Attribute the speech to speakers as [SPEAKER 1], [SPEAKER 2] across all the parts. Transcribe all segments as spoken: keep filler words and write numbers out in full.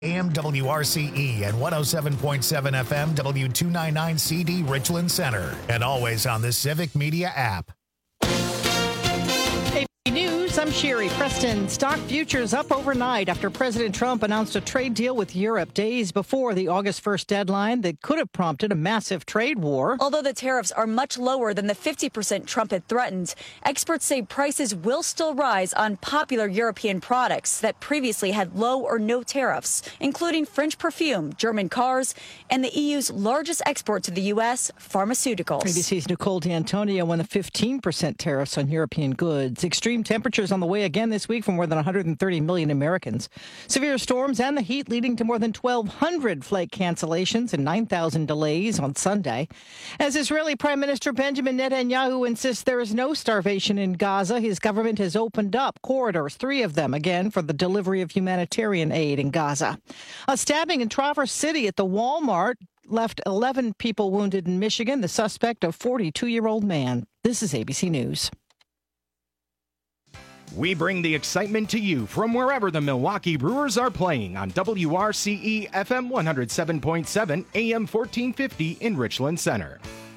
[SPEAKER 1] A M W R C E and one oh seven point seven F M W two ninety-nine C D Richland Center. And always on the Civic Media app.
[SPEAKER 2] News, I'm Sherry Preston. Stock futures up overnight after President Trump announced a trade deal with Europe days before the August first deadline that could have prompted a massive trade war.
[SPEAKER 3] Although the tariffs are much lower than the fifty percent Trump had threatened, experts say prices will still rise on popular European products that previously had low or no tariffs, including French perfume, German cars, and the E U's largest export to the U S, pharmaceuticals.
[SPEAKER 2] A B C's Nicole D'Antonio on the fifteen percent tariffs on European goods. Extreme temperatures on the way again this week for more than one hundred thirty million Americans. Severe storms and the heat leading to more than twelve hundred flight cancellations and nine thousand delays on Sunday. As Israeli Prime Minister Benjamin Netanyahu insists there is no starvation in Gaza, his government has opened up corridors, three of them again, for the delivery of humanitarian aid in Gaza. A stabbing in Traverse City at the Walmart left eleven people wounded in Michigan. The suspect, a forty-two-year-old man. This is A B C News.
[SPEAKER 4] We bring the excitement to you from wherever the Milwaukee Brewers are playing on W R C E F M one oh seven point seven, A M fourteen fifty in Richland Center.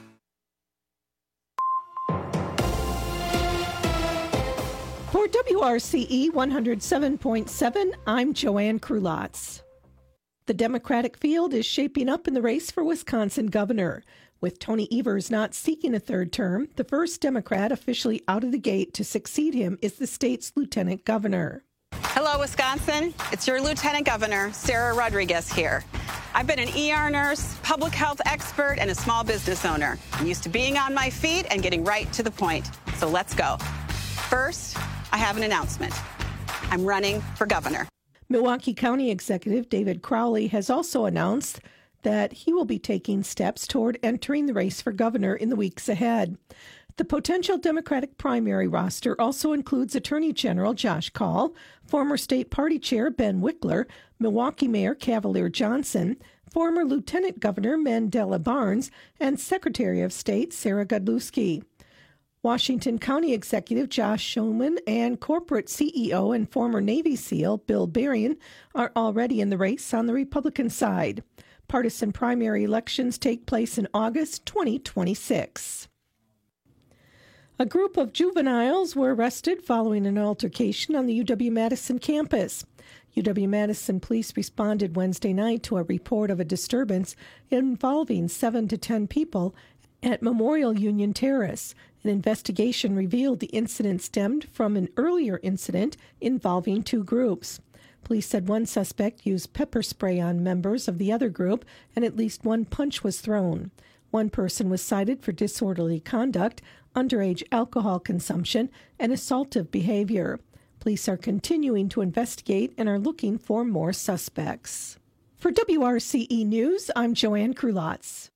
[SPEAKER 5] For W R C E one oh seven point seven, I'm Joanne Krulotz. The Democratic field is shaping up in the race for Wisconsin governor. With Tony Evers not seeking a third term, the first Democrat officially out of the gate to succeed him is the state's lieutenant governor.
[SPEAKER 6] Hello, Wisconsin. It's your lieutenant governor, Sarah Rodriguez here. I've been an E R nurse, public health expert, and a small business owner. I'm used to being on my feet and getting right to the point. So let's go. First, I have an announcement. I'm running for governor.
[SPEAKER 5] Milwaukee County Executive David Crowley has also announced that he will be taking steps toward entering the race for governor in the weeks ahead. The potential Democratic primary roster also includes Attorney General Josh Kaul, former state party chair Ben Wickler, Milwaukee Mayor Cavalier Johnson, former Lieutenant Governor Mandela Barnes, and Secretary of State Sarah Godlewski. Washington County Executive Josh Schoeman and corporate C E O and former Navy SEAL Bill Berrien are already in the race on the Republican side. Partisan primary elections take place in August twenty twenty-six. A group of juveniles were arrested following an altercation on the U W-Madison campus. U W-Madison police responded Wednesday night to a report of a disturbance involving seven to ten people at Memorial Union Terrace. An investigation revealed the incident stemmed from an earlier incident involving two groups. Police said one suspect used pepper spray on members of the other group, and at least one punch was thrown. One person was cited for disorderly conduct, underage alcohol consumption, and assaultive behavior. Police are continuing to investigate and are looking for more suspects. For W R C E News, I'm Joanne Krulotz.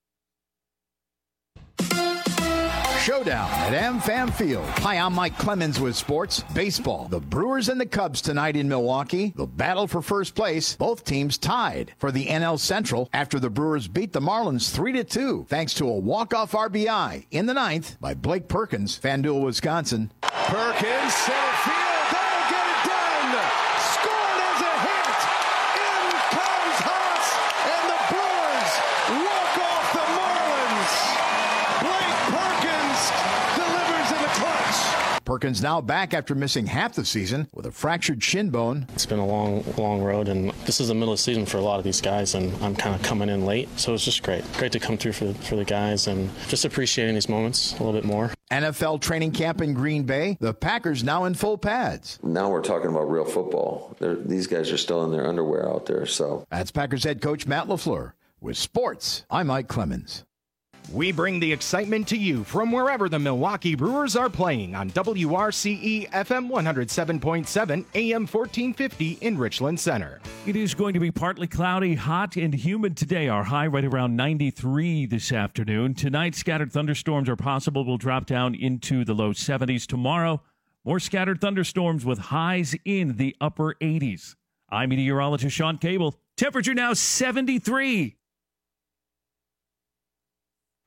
[SPEAKER 7] Showdown at AmFam Field. Hi, I'm Mike Clemens with sports. Baseball. The Brewers and the Cubs tonight in Milwaukee. The battle for first place. Both teams tied for the N L Central after the Brewers beat the Marlins three to two thanks to a walk-off R B I in the ninth by Blake Perkins, FanDuel, Wisconsin.
[SPEAKER 8] Perkins, center field. That'll get it done. Scored as a hit. In comes Haas, and the Brewers walk off the Marlins. Blake Perkins delivers in the clutch.
[SPEAKER 7] Perkins now back after missing half the season with a fractured shin bone.
[SPEAKER 9] It's been a long, long road, and this is the middle of the season for a lot of these guys, and I'm kind of coming in late, so it's just great. Great to come through for, for the guys and just appreciating these moments a little bit more.
[SPEAKER 7] N F L training camp in Green Bay. The Packers now in full pads.
[SPEAKER 10] Now we're talking about real football. They're, these guys are still in their underwear out there. So
[SPEAKER 7] that's Packers head coach Matt LaFleur. With sports, I'm Mike Clemens.
[SPEAKER 4] We bring the excitement to you from wherever the Milwaukee Brewers are playing on W R C E F M one oh seven point seven, A M fourteen fifty in Richland Center.
[SPEAKER 11] It is going to be partly cloudy, hot, and humid today. Our high right around ninety-three this afternoon. Tonight, scattered thunderstorms are possible. Will drop down into the low seventies. Tomorrow, more scattered thunderstorms with highs in the upper eighties. I'm meteorologist Sean Cable. Temperature now seventy-three.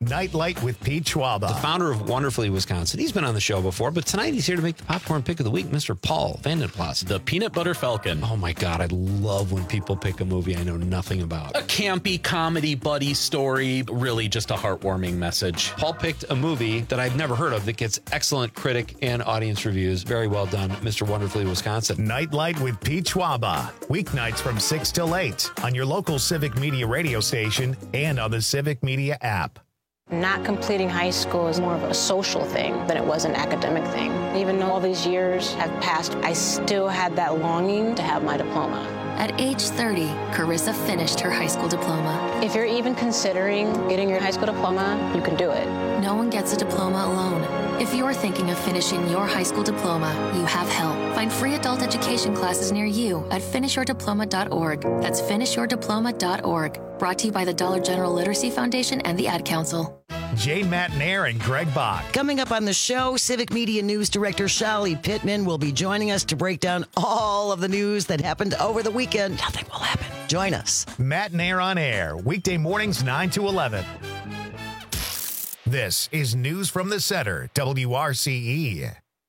[SPEAKER 1] Nightlight with Pete Schwaba.
[SPEAKER 12] The founder of Wonderfully Wisconsin. He's been on the show before, but tonight he's here to make the popcorn pick of the week, Mister Paul Vandenplas.
[SPEAKER 13] The Peanut Butter Falcon.
[SPEAKER 12] Oh my God, I love when people pick a movie I know nothing about.
[SPEAKER 13] A campy comedy buddy story, really just a heartwarming message.
[SPEAKER 12] Paul picked a movie that I've never heard of that gets excellent critic and audience reviews. Very well done, Mister Wonderfully Wisconsin.
[SPEAKER 1] Nightlight with Pete Schwaba. Weeknights from six till eight on your local Civic Media radio station and on the Civic Media app.
[SPEAKER 14] Not completing high school is more of a social thing than it was an academic thing. Even though all these years have passed, I still had that longing to have my diploma.
[SPEAKER 15] At age thirty, Carissa finished her high school diploma.
[SPEAKER 14] If you're even considering getting your high school diploma, you can do it.
[SPEAKER 15] No one gets a diploma alone. If you're thinking of finishing your high school diploma, you have help. Find free adult education classes near you at finish your diploma dot org. That's finish your diploma dot org. Brought to you by the Dollar General Literacy Foundation and the Ad Council.
[SPEAKER 1] Jay Matnair and Greg Bach.
[SPEAKER 16] Coming up on the show, Civic Media News Director Shali Pittman will be joining us to break down all of the news that happened over the weekend. Nothing will happen. Join us.
[SPEAKER 1] Matnair on air, weekday mornings nine to eleven. This is News from the Center, W R C E.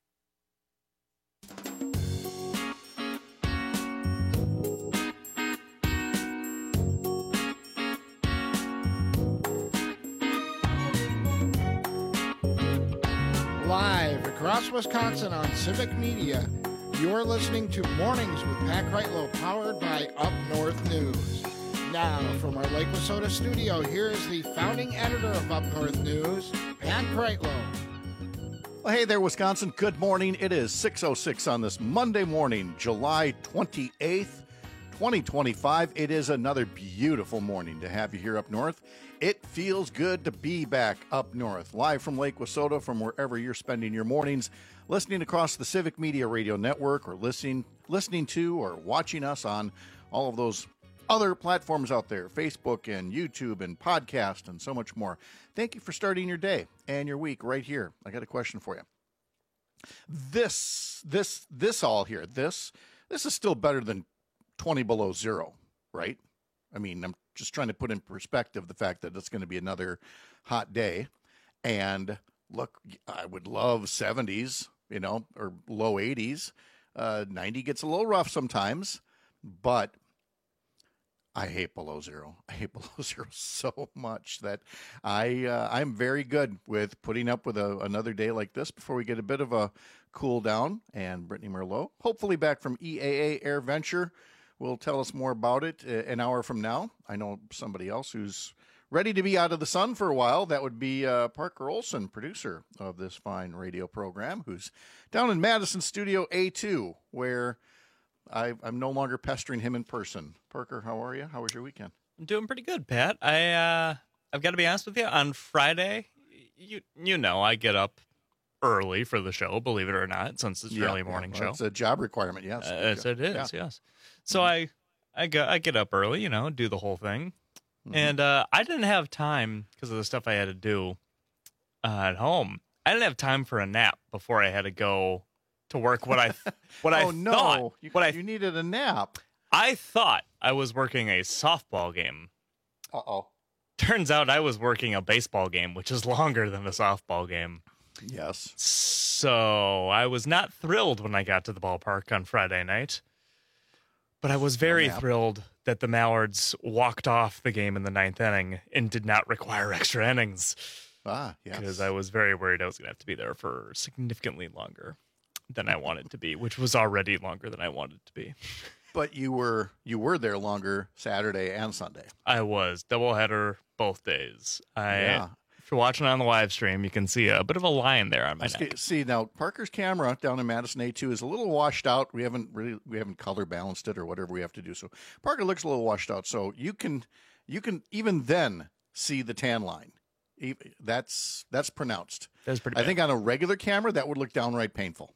[SPEAKER 17] Live across Wisconsin on Civic Media, you're listening to Mornings with Pat Kreitlow, powered by Up North News. Now, from our Lake Wissota studio, here is the founding editor of Up North News, Pat Kreitlow.
[SPEAKER 18] Well, hey there, Wisconsin. Good morning. It is six oh six on this Monday morning, July twenty-eighth, twenty twenty-five. It is another beautiful morning to have you here up north. It feels good to be back up north, live from Lake Wissota, from wherever you're spending your mornings, listening across the Civic Media Radio Network, or listening, listening to or watching us on all of those other platforms out there, Facebook and YouTube and podcast and so much more. Thank you for starting your day and your week right here. I got a question for you. This, this, this all here, this, this is still better than twenty below zero, right? I mean, I'm just trying to put in perspective the fact that it's going to be another hot day. And look, I would love seventies, you know, or low eighties. Uh, ninety gets a little rough sometimes, but I hate below zero. I hate below zero so much that I, uh, I'm very good with putting up with a, another day like this before we get a bit of a cool down. And Brittany Merlot, hopefully back from E A A Air Venture, will tell us more about it an hour from now. I know somebody else who's ready to be out of the sun for a while. That would be uh, Parker Olson, producer of this fine radio program, who's down in Madison Studio A two, where I, I'm no longer pestering him in person. Parker, how are you? How was your weekend?
[SPEAKER 19] I'm doing pretty good, Pat. I, uh, I've got to be honest with you. On Friday, you you know, I get up early for the show, believe it or not, since it's an
[SPEAKER 18] Yeah,
[SPEAKER 19] early morning
[SPEAKER 18] yeah,
[SPEAKER 19] show.
[SPEAKER 18] well, it's a job requirement, yes.
[SPEAKER 19] Uh, yes, it is,
[SPEAKER 18] Yeah.
[SPEAKER 19] yes. So I, I, go, I get up early, you know, do the whole thing.
[SPEAKER 18] Mhm.
[SPEAKER 19] And uh, I didn't have time, because of the stuff I had to do uh, at home, I didn't have time for a nap before I had to go to work. What I what I
[SPEAKER 18] oh, no.
[SPEAKER 19] thought,
[SPEAKER 18] You,
[SPEAKER 19] what I,
[SPEAKER 18] you needed a nap.
[SPEAKER 19] I thought I was working a softball game.
[SPEAKER 18] Uh-oh.
[SPEAKER 19] Turns out I was working a baseball game, which is longer than a softball game.
[SPEAKER 18] Yes.
[SPEAKER 19] So I was not thrilled when I got to the ballpark on Friday night, but I was very
[SPEAKER 18] nap.
[SPEAKER 19] thrilled that the Mallards walked off the game in the ninth inning and did not require extra innings.
[SPEAKER 18] Ah, yes.
[SPEAKER 19] Because I was very worried I was going to have to be there for significantly longer than I wanted to be, which was already longer than I wanted to be.
[SPEAKER 18] But you were you were there longer Saturday and Sunday.
[SPEAKER 19] I was. Doubleheader both days. I,
[SPEAKER 18] Yeah.
[SPEAKER 19] If you're watching on the live stream, you can see a bit of a line there on my
[SPEAKER 18] See,
[SPEAKER 19] neck.
[SPEAKER 18] see now, Parker's camera down in Madison A two is a little washed out. We haven't really we haven't color balanced it or whatever we have to do. So Parker looks a little washed out. So you can you can even then see the tan line. E- That's that's pronounced.
[SPEAKER 19] That's pretty
[SPEAKER 18] I
[SPEAKER 19] bad.
[SPEAKER 18] think on a regular camera that would look downright painful.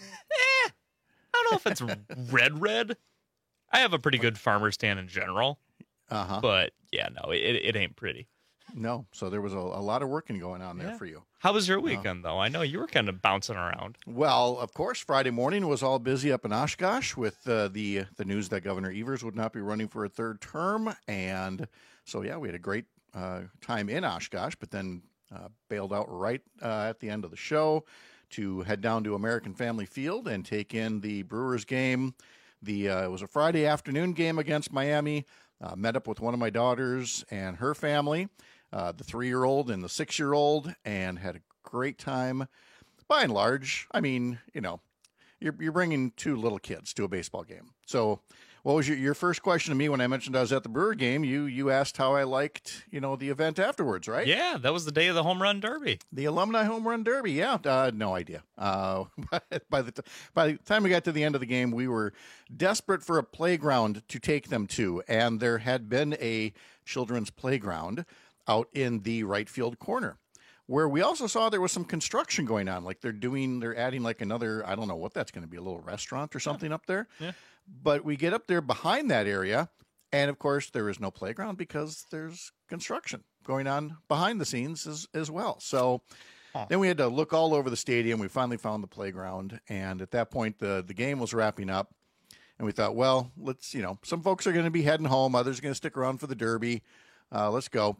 [SPEAKER 19] I don't know if it's red red. I have a pretty good farmer stand in general.
[SPEAKER 18] Uh-huh.
[SPEAKER 19] But yeah, no, it, it ain't pretty.
[SPEAKER 18] No, so there was a, a lot of working going on there
[SPEAKER 19] Yeah.
[SPEAKER 18] for you.
[SPEAKER 19] How was your weekend, though? I know you were kind of bouncing around.
[SPEAKER 18] Well, of course, Friday morning was all busy up in Oshkosh with uh, the the news that Governor Evers would not be running for a third term, and so yeah, we had a great uh, time in Oshkosh, but then uh, bailed out right uh, at the end of the show to head down to American Family Field and take in the Brewers game. The uh, it was a Friday afternoon game against Miami. Uh, met up with one of my daughters and her family, uh, the three-year-old and the six-year-old, and had a great time. By and large, I mean, you know, you're you're bringing two little kids to a baseball game. So, what was your, your first question to me when I mentioned I was at the Brewer game? You you asked how I liked, you know, the event afterwards, right?
[SPEAKER 19] Yeah, that was the day of the home run derby.
[SPEAKER 18] The alumni home run derby. Yeah, uh, no idea. Uh, by the t- by the time we got to the end of the game, we were desperate for a playground to take them to, and there had been a children's playground out in the right field corner, where we also saw there was some construction going on. Like they're doing, they're adding like another, I don't know what that's going to be, a little restaurant or something up there.
[SPEAKER 19] Yeah.
[SPEAKER 18] But we get up there behind that area, and of course there is no playground because there's construction going on behind the scenes as, as well. So huh. then we had to look all over the stadium. We finally found the playground, and at that point the, the game was wrapping up, and we thought, well, let's, you know, some folks are going to be heading home, others are going to stick around for the derby. Uh, let's go.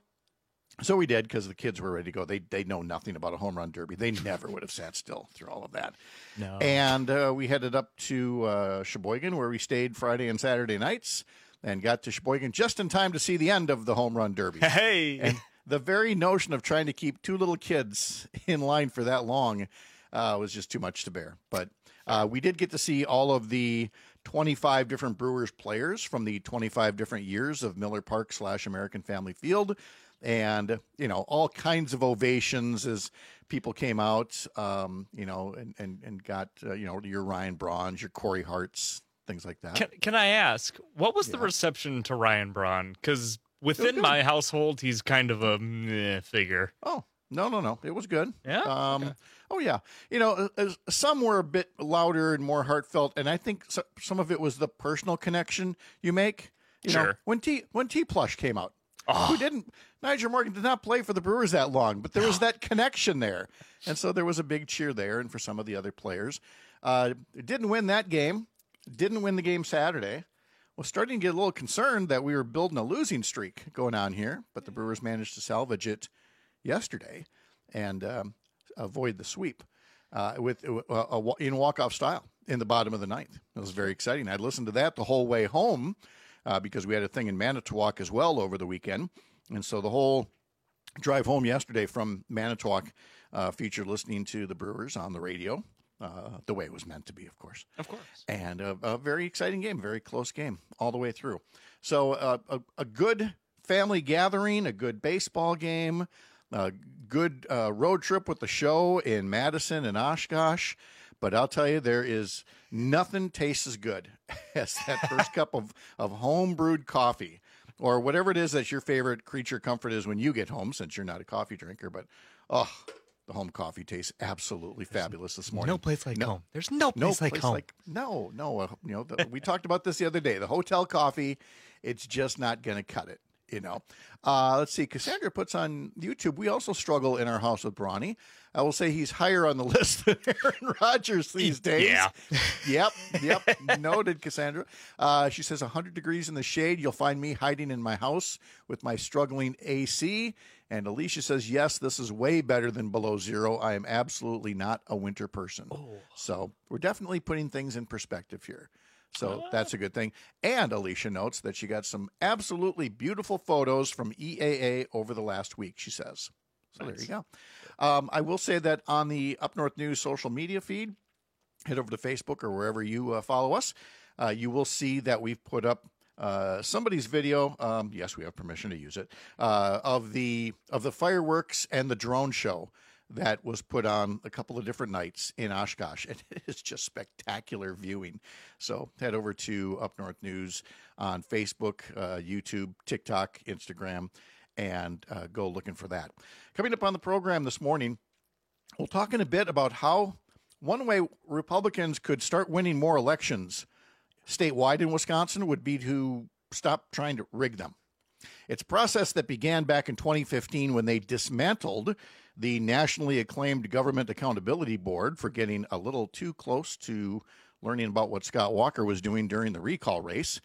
[SPEAKER 18] So we did, because the kids were ready to go. They they know nothing about a home run derby. They never would have sat still through all of that.
[SPEAKER 19] No.
[SPEAKER 18] And uh, we headed up to uh, Sheboygan, where we stayed Friday and Saturday nights, and got to Sheboygan just in time to see the end of the home run derby.
[SPEAKER 19] Hey!
[SPEAKER 18] And the very notion of trying to keep two little kids in line for that long uh, was just too much to bear. But uh, we did get to see all of the twenty-five different Brewers players from the twenty-five different years of Miller Park slash American Family Field. And, you know, all kinds of ovations as people came out, um, you know, and, and, and got, uh, you know, your Ryan Braun's, your Corey Hart's, things like that.
[SPEAKER 19] Can, can I ask, what was
[SPEAKER 18] Yeah.
[SPEAKER 19] the reception to Ryan Braun? Because within my household, he's kind of a meh figure.
[SPEAKER 18] Oh, no, no, no. It was good.
[SPEAKER 19] Yeah?
[SPEAKER 18] Um,
[SPEAKER 19] Okay.
[SPEAKER 18] Oh, yeah. You know, uh, some were a bit louder and more heartfelt, and I think so, some of it was the personal connection you make. You know,
[SPEAKER 19] Sure.
[SPEAKER 18] when T when T Plush came out, who didn't? Nigel Morgan did not play for the Brewers that long, but there was that connection there, and so there was a big cheer there, and for some of the other players, uh, didn't win that game, didn't win the game Saturday. Was starting to get a little concerned that we were building a losing streak going on here, but the Brewers managed to salvage it yesterday and um, avoid the sweep uh, with uh, a, a, in walk-off style in the bottom of the ninth. It was very exciting. I listened to that the whole way home uh, because we had a thing in Manitowoc as well over the weekend. And so the whole drive home yesterday from Manitowoc uh, featured listening to the Brewers on the radio, uh, the way it was meant to be, of course.
[SPEAKER 19] Of course.
[SPEAKER 18] And a, a very exciting game, very close game all the way through. So uh, a, a good family gathering, a good baseball game, a good uh, road trip with the show in Madison and Oshkosh. But I'll tell you, there is nothing tastes as good as that first cup of, of home-brewed coffee, or whatever it is that your favorite creature comfort is when you get home, since you're not a coffee drinker. But, oh, the home coffee tastes absolutely fabulous this morning.
[SPEAKER 19] No place like
[SPEAKER 18] no,
[SPEAKER 19] home. There's no place like home.
[SPEAKER 18] no, no. Uh, you know, the, we talked about this the other day. The hotel coffee, it's just not going to cut it. You know, uh, let's see. Cassandra puts on YouTube. We also struggle in our house with Brawny. I will say he's higher on the list than Aaron Rodgers these days.
[SPEAKER 19] Yeah.
[SPEAKER 18] Yep. Yep. Noted, Cassandra. Uh, she says one hundred degrees in the shade. You'll find me hiding in my house with my struggling A C. And Alicia says, yes, this is way better than below zero. I am absolutely not a winter person. Oh. So we're definitely putting things in perspective here. So that's a good thing. And Alicia notes that she got some absolutely beautiful photos from E A A over the last week, she says. So nice. There you go. Um, I will say that on the Up North News social media feed, head over to Facebook or wherever you uh, follow us, uh, you will see that we've put up uh, somebody's video. Um, yes, we have permission to use it, uh, of the of the fireworks and the drone show that was put on a couple of different nights in Oshkosh. And it is just spectacular viewing. So head over to Up North News on Facebook, uh, YouTube, TikTok, Instagram, and uh, go looking for that. Coming up on the program this morning, we'll talk in a bit about how one way Republicans could start winning more elections statewide in Wisconsin would be to stop trying to rig them. It's a process that began back in twenty fifteen when they dismantled the nationally acclaimed Government Accountability Board for getting a little too close to learning about what Scott Walker was doing during the recall race.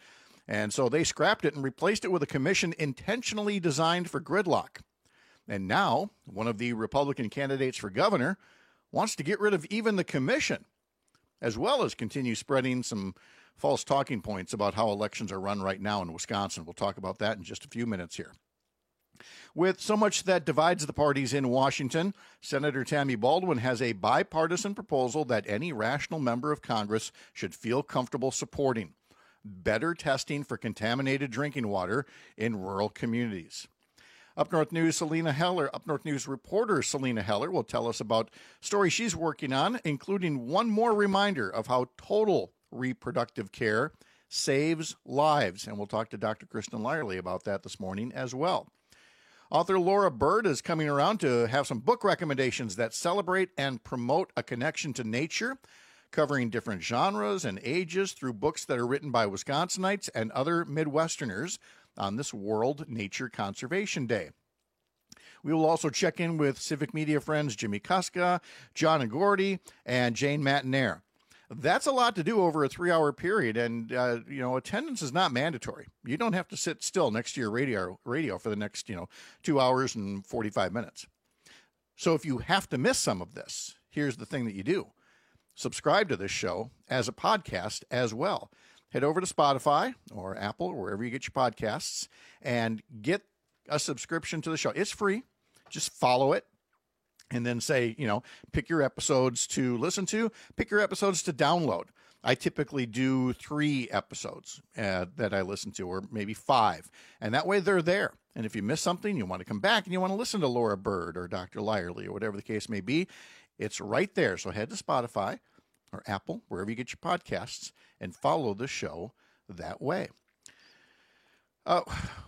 [SPEAKER 18] And so they scrapped it and replaced it with a commission intentionally designed for gridlock. And now, one of the Republican candidates for governor wants to get rid of even the commission, as well as continue spreading some false talking points about how elections are run right now in Wisconsin. We'll talk about that in just a few minutes here. With so much that divides the parties in Washington, Senator Tammy Baldwin has a bipartisan proposal that any rational member of Congress should feel comfortable supporting: better testing for contaminated drinking water in rural communities. Up North News, Selena Heller, Up North News reporter Selena Heller will tell us about stories she's working on, including one more reminder of how total reproductive care saves lives. And we'll talk to Doctor Kristen Lyerly about that this morning as well. Author Laura Bird is coming around to have some book recommendations that celebrate and promote a connection to nature, covering different genres and ages through books that are written by Wisconsinites and other Midwesterners on this World Nature Conservation Day. We will also check in with Civic Media friends Jimmy Kuska, John Agordy, and Jane Matinaire. That's a lot to do over a three-hour period, and uh, you know, attendance is not mandatory. You don't have to sit still next to your radio radio for the next, you know, two hours and forty-five minutes. So if you have to miss some of this, here's the thing that you do: subscribe to this show as a podcast as well. Head over to Spotify or Apple, or wherever you get your podcasts, and get a subscription to the show. It's free. Just follow it. And then say, you know, pick your episodes to listen to, pick your episodes to download. I typically do three episodes uh, that I listen to, or maybe five. And that way they're there. And if you miss something, you want to come back and you want to listen to Laura Bird or Doctor Lyerly or whatever the case may be, it's right there. So head to Spotify or Apple, wherever you get your podcasts, and follow the show that way. Uh,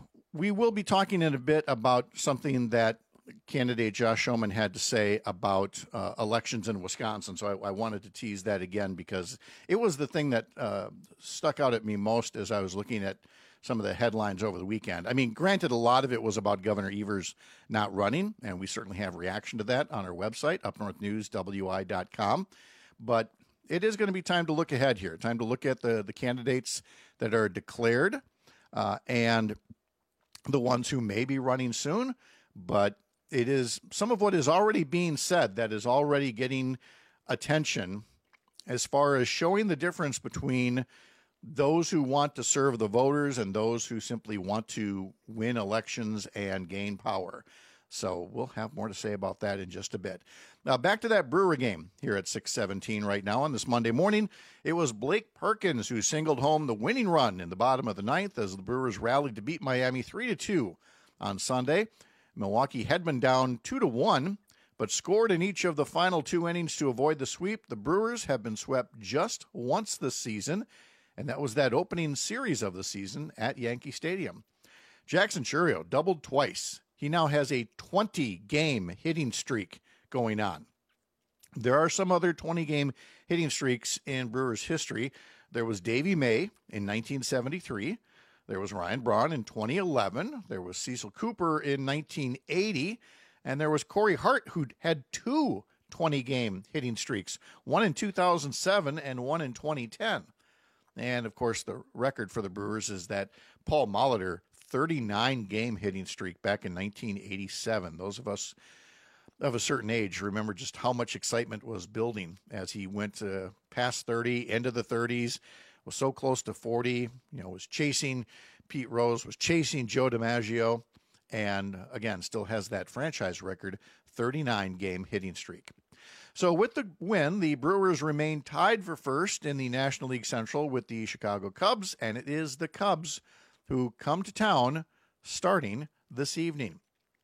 [SPEAKER 18] we will be talking in a bit about something that candidate Josh Schoemann had to say about uh, elections in Wisconsin. So I, I wanted to tease that again because it was the thing that uh, stuck out at me most as I was looking at some of the headlines over the weekend. I mean, granted, a lot of it was about Governor Evers not running, and we certainly have reaction to that on our website, up north news w i dot com. But it is going to be time to look ahead here, time to look at the, the candidates that are declared uh, and the ones who may be running soon. But it is some of what is already being said that is already getting attention as far as showing the difference between those who want to serve the voters and those who simply want to win elections and gain power. So we'll have more to say about that in just a bit. Now, back to that Brewer game here at six seventeen right now on this Monday morning. It was Blake Perkins who singled home the winning run in the bottom of the ninth as the Brewers rallied to beat Miami three to two on Sunday. Milwaukee had been down two to one, but scored in each of the final two innings to avoid the sweep. The Brewers have been swept just once this season, and that was that opening series of the season at Yankee Stadium. Jackson Chourio doubled twice. He now has a twenty-game hitting streak going on. There are some other twenty-game hitting streaks in Brewers history. There was Davey May in nineteen seventy-three. There was Ryan Braun in twenty eleven. There was Cecil Cooper in nineteen eighty. And there was Corey Hart, who had two twenty-game hitting streaks, one in two thousand seven and one in twenty ten. And, of course, the record for the Brewers is that Paul Molitor, thirty-nine-game hitting streak back in nineteen eighty-seven. Those of us of a certain age remember just how much excitement was building as he went uh, past thirty, into the thirties, was so close to forty, you know, was chasing Pete Rose, was chasing Joe DiMaggio, and again, still has that franchise record, thirty-nine-game hitting streak. So with the win, the Brewers remain tied for first in the National League Central with the Chicago Cubs, and it is the Cubs who come to town starting this evening.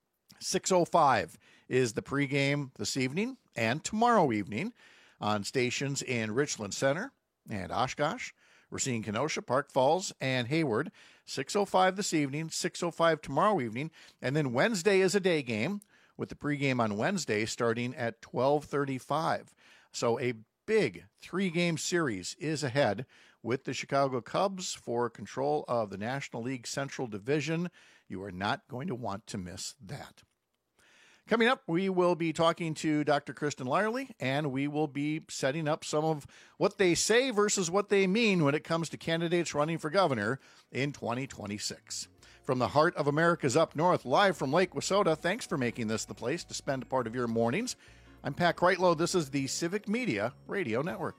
[SPEAKER 18] six oh five is the pregame this evening and tomorrow evening on stations in Richland Center and Oshkosh. We're seeing Kenosha, Park Falls, and Hayward. six oh five this evening, six oh five tomorrow evening. And then Wednesday is a day game with the pregame on Wednesday starting at twelve thirty-five. So a big three-game series is ahead with the Chicago Cubs for control of the National League Central Division. You are not going to want to miss that. Coming up, we will be talking to Doctor Kristen Lyerly, and we will be setting up some of what they say versus what they mean when it comes to candidates running for governor in twenty twenty-six. From the heart of America's Up North, live from Lake Wissota, thanks for making this the place to spend a part of your mornings. I'm Pat Kreitlow. This is the Civic Media Radio Network.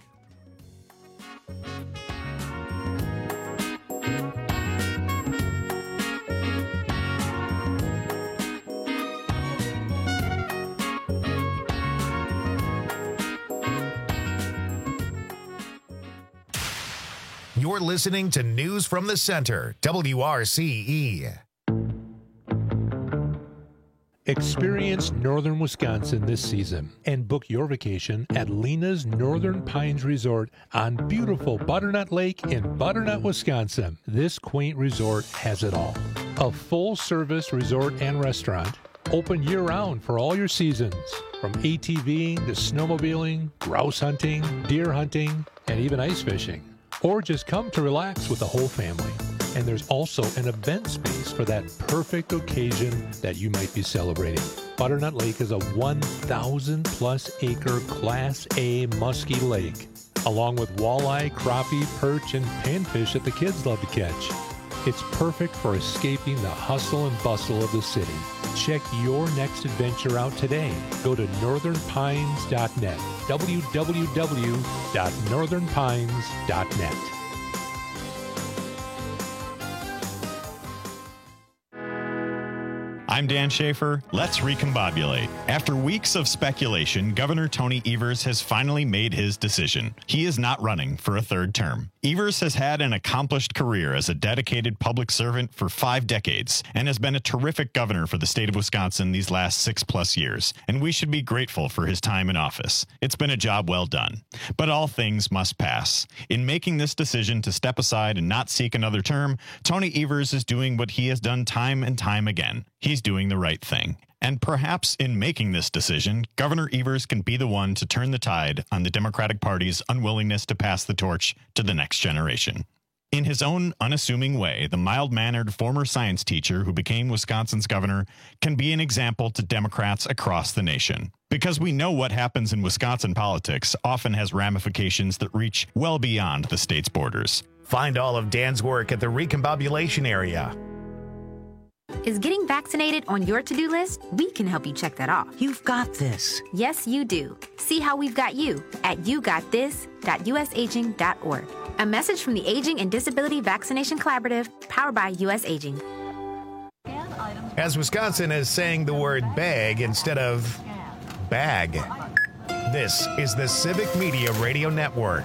[SPEAKER 1] You're listening to News from the Center, W R C E.
[SPEAKER 20] Experience northern Wisconsin this season and book your vacation at Lena's Northern Pines Resort on beautiful Butternut Lake in Butternut, Wisconsin. This quaint resort has it all. A full-service resort and restaurant, open year-round for all your seasons, from ATVing to snowmobiling, grouse hunting, deer hunting, and even ice fishing. Or just come to relax with the whole family. And there's also an event space for that perfect occasion that you might be celebrating. Butternut Lake is a one thousand plus acre Class A musky lake, along with walleye, crappie, perch, and panfish that the kids love to catch. It's perfect for escaping the hustle and bustle of the city. Check your next adventure out today. Go to northern pines dot net. w w w dot northern pines dot net.
[SPEAKER 21] I'm Dan Schaefer. Let's recombobulate. After weeks of speculation, Governor Tony Evers has finally made his decision. He is not running for a third term. Evers has had an accomplished career as a dedicated public servant for five decades and has been a terrific governor for the state of Wisconsin these last six plus years, and we should be grateful for his time in office. It's been a job well done. But all things must pass. In making this decision to step aside and not seek another term, Tony Evers is doing what he has done time and time again. He's doing the right thing. And perhaps in making this decision, Governor Evers can be the one to turn the tide on the Democratic Party's unwillingness to pass the torch to the next generation. In his own unassuming way, the mild-mannered former science teacher who became Wisconsin's governor can be an example to Democrats across the nation. Because we know what happens in Wisconsin politics often has ramifications that reach well beyond the state's borders.
[SPEAKER 1] Find all of Dan's work at the Recombobulation Area.
[SPEAKER 22] Is getting vaccinated on your to-do list? We can help you check that off.
[SPEAKER 16] You've got this.
[SPEAKER 22] Yes, you do. See how we've got you at you got this dot u s aging dot org. A message from the Aging and Disability Vaccination Collaborative, powered by U S Aging.
[SPEAKER 1] As Wisconsin is saying the word bag instead of bag. This is the Civic Media Radio Network.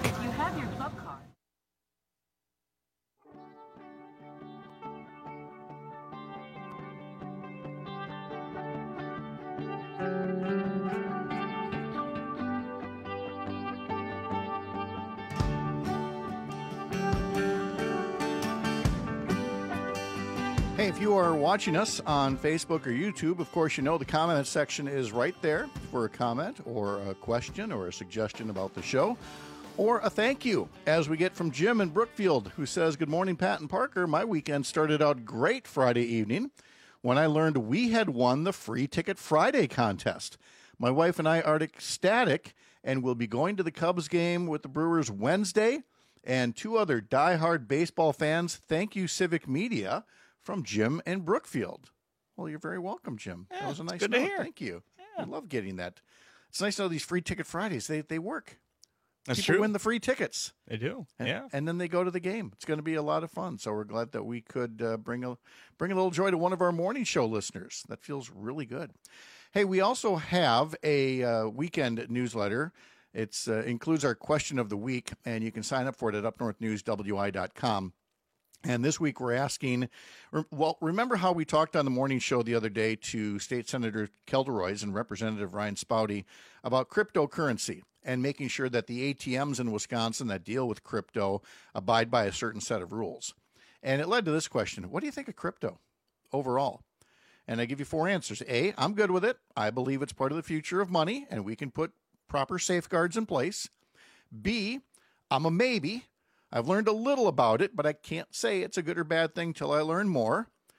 [SPEAKER 18] Hey, if you are watching us on Facebook or YouTube, of course, you know the comment section is right there for a comment or a question or a suggestion about the show or a thank you, as we get from Jim in Brookfield, who says, "Good morning, Pat and Parker. My weekend started out great Friday evening when I learned we had won the Free Ticket Friday contest. My wife and I are ecstatic and will be going to the Cubs game with the Brewers Wednesday. And two other diehard baseball fans, thank you, Civic Media." From Jim in Brookfield. Well, you're very welcome, Jim.
[SPEAKER 19] Yeah,
[SPEAKER 18] that was a nice
[SPEAKER 19] good
[SPEAKER 18] note.
[SPEAKER 19] to hear.
[SPEAKER 18] Thank you. Yeah. I love getting that. It's nice to know these Free Ticket Fridays. They they work.
[SPEAKER 19] That's
[SPEAKER 18] People
[SPEAKER 19] true.
[SPEAKER 18] win the free tickets.
[SPEAKER 19] They do.
[SPEAKER 18] And,
[SPEAKER 19] yeah.
[SPEAKER 18] And then they go to the game. It's going to be a lot of fun. So we're glad that we could uh, bring a bring a little joy to one of our morning show listeners. That feels really good. Hey, we also have a uh, weekend newsletter. It uh, includes our question of the week, and you can sign up for it at up north news w i dot com. And this week we're asking, well, remember how we talked on the morning show the other day to State Senator Kelderoys and Representative Ryan Spouty about cryptocurrency and making sure that the A T Ms in Wisconsin that deal with crypto abide by a certain set of rules. And it led to this question: what do you think of crypto overall? And I give you four answers. A, I'm good with it. I believe it's part of the future of money, and we can put proper safeguards in place. B, I'm a maybe. I've learned a little about it, but I can't say it's a good or bad thing till I learn more.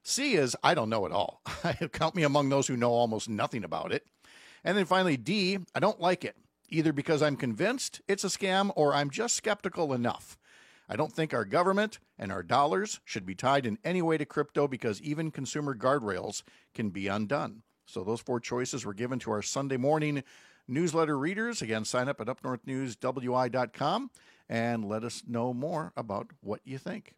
[SPEAKER 18] C is I don't know at all. Count me among those who know almost nothing about it. And then finally, D, I don't like it, either because I'm convinced it's a scam or I'm just skeptical enough. I don't think our government and our dollars should be tied in any way to crypto because even consumer guardrails can be undone. So those four choices were given to our Sunday morning newsletter readers. Again, sign up at up north news w i dot com and let us know more about what you think.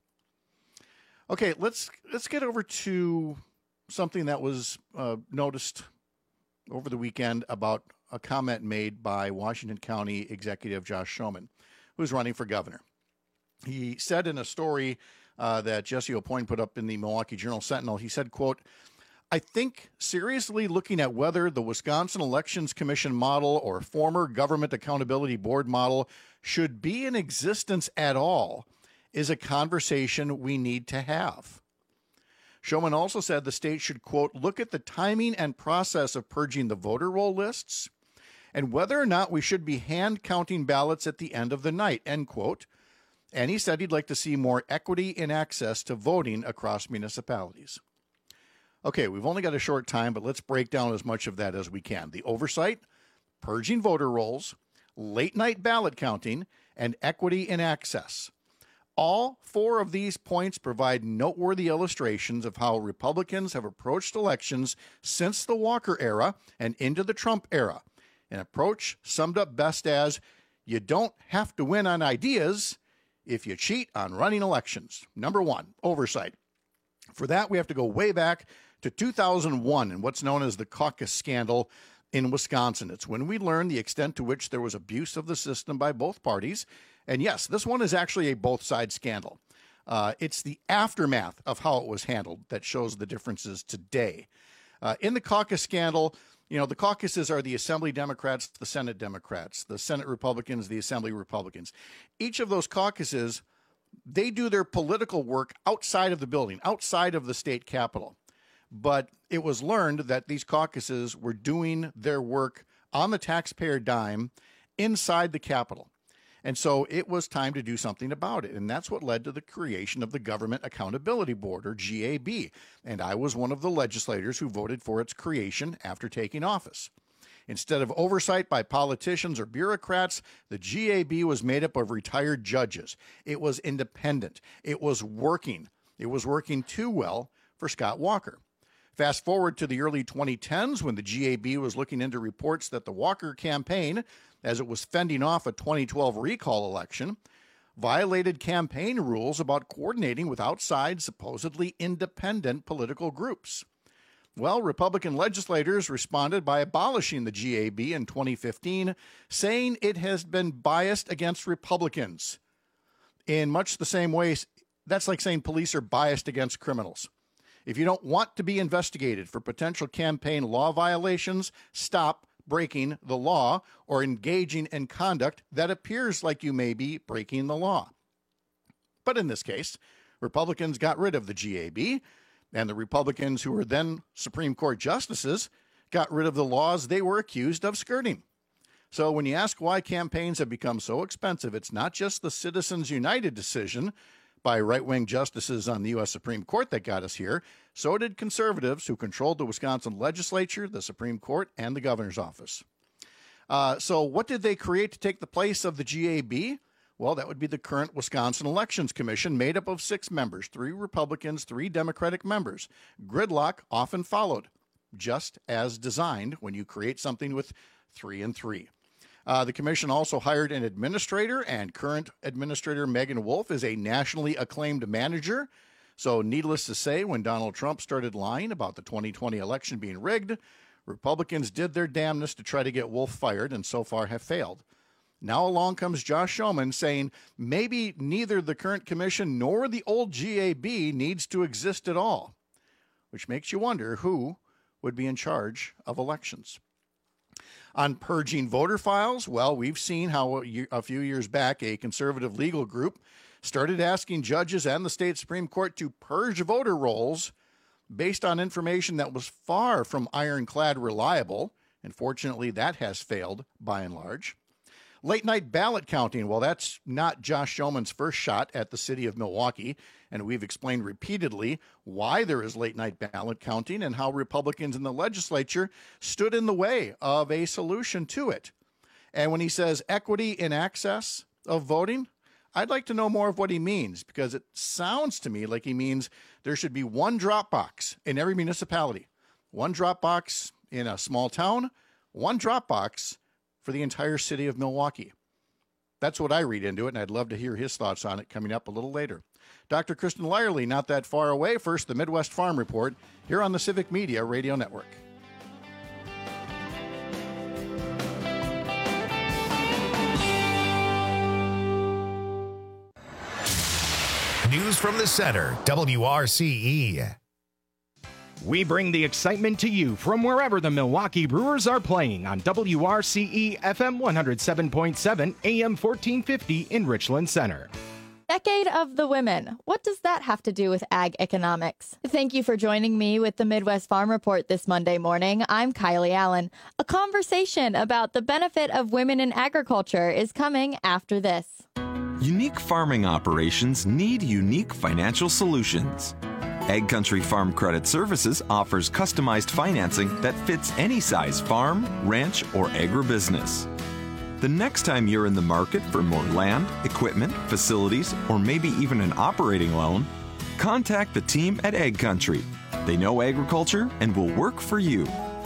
[SPEAKER 18] Okay, let's let's get over to something that was uh, noticed over the weekend about a comment made by Washington County Executive Josh Schoemann, who's running for governor. He said in a story uh, that Jesse Aupoint put up in the Milwaukee Journal-Sentinel, he said, quote, I think seriously looking at whether the Wisconsin Elections Commission model or former Government Accountability Board model should be in existence at all is a conversation we need to have. Schoemann also said the state should, quote, look at the timing and process of purging the voter roll lists and whether or not we should be hand counting ballots at the end of the night, end quote. And he said he'd like to see more equity in access to voting across municipalities. Okay, we've only got a short time, but let's break down as much of that as we can. The oversight, purging voter rolls, late night ballot counting, and equity in access. All four of these points provide noteworthy illustrations of how Republicans have approached elections since the Walker era and into the Trump era. An approach summed up best as, you don't have to win on ideas if you cheat on running elections. Number one, oversight. For that, we have to go way back to two thousand one and what's known as the caucus scandal in Wisconsin. It's when we learned the extent to which there was abuse of the system by both parties. And yes, this one is actually a both sides scandal. Uh, it's the aftermath of how it was handled that shows the differences today. Uh, in the caucus scandal, you know, the caucuses are the Assembly Democrats, the Senate Democrats, the Senate Republicans, the Assembly Republicans. Each of those caucuses, they do their political work outside of the building, outside of the state capitol. But it was learned that these caucuses were doing their work on the taxpayer dime inside the capitol. And so it was time to do something about it. And that's what led to the creation of the Government Accountability Board, or G A B. And I was one of the legislators who voted for its creation after taking office. Instead of oversight by politicians or bureaucrats, the G A B was made up of retired judges. It was independent. It was working. It was working too well for Scott Walker. Fast forward to the early twenty tens when the G A B was looking into reports that the Walker campaign, as it was fending off a twenty twelve recall election, violated campaign rules about coordinating with outside, supposedly independent political groups. Well, Republican legislators responded by abolishing the G A B in twenty fifteen, saying it has been biased against Republicans. In much the same way, that's like saying police are biased against criminals. If you don't want to be investigated for potential campaign law violations, stop breaking the law or engaging in conduct that appears like you may be breaking the law. But in this case, Republicans got rid of the G A B, and the Republicans who were then Supreme Court justices got rid of the laws they were accused of skirting. So when you ask why campaigns have become so expensive, it's not just the Citizens United decision by right-wing justices on the U S Supreme Court that got us here. So did conservatives who controlled the Wisconsin legislature, the Supreme Court, and the governor's office. Uh, so what did they create to take the place of the G A B? Well, that would be the current Wisconsin Elections Commission, made up of six members, three Republicans, three Democratic members. Gridlock often followed, just as designed when you create something with three and three. Uh, the commission also hired an administrator, and current administrator Megan Wolf is a nationally acclaimed manager. So needless to say, when Donald Trump started lying about the twenty twenty election being rigged, Republicans did their damnedest to try to get Wolf fired and so far have failed. Now along comes Josh Schoemann saying maybe neither the current commission nor the old G A B needs to exist at all, which makes you wonder who would be in charge of elections. On purging voter files, well, we've seen how a few years back a conservative legal group started asking judges and the state Supreme Court to purge voter rolls based on information that was far from ironclad reliable. And fortunately, that has failed by and large. Late night ballot counting. Well, that's not Josh Schoman's first shot at the city of Milwaukee, and we've explained repeatedly why there is late night ballot counting and how Republicans in the legislature stood in the way of a solution to it. And when he says equity in access of voting, I'd like to know more of what he means, because it sounds to me like he means there should be one drop box in every municipality, one drop box in a small town, one drop box for the entire city of Milwaukee. That's what I read into it, and I'd love to hear his thoughts on it coming up a little later. Doctor Kristen Lyerly, not that far away. First, the Midwest Farm Report here on the Civic Media Radio Network.
[SPEAKER 1] News from the center, W R C E.
[SPEAKER 4] We bring the excitement to you from wherever the Milwaukee Brewers are playing on W R C E F M one oh seven point seven, A M fourteen fifty in Richland Center.
[SPEAKER 2] Decade of the Women. What does that have to do with ag economics? Thank you for joining me with the Midwest Farm Report this Monday morning. I'm Kylie Allen. A conversation about the benefit of women in agriculture is coming after this.
[SPEAKER 3] Unique farming operations need unique financial solutions. AgCountry Farm Credit Services offers customized financing that fits any size farm, ranch, or agribusiness. The next time you're in the market for more land, equipment, facilities, or maybe even an operating loan, contact the team at AgCountry. They know agriculture and will work for you.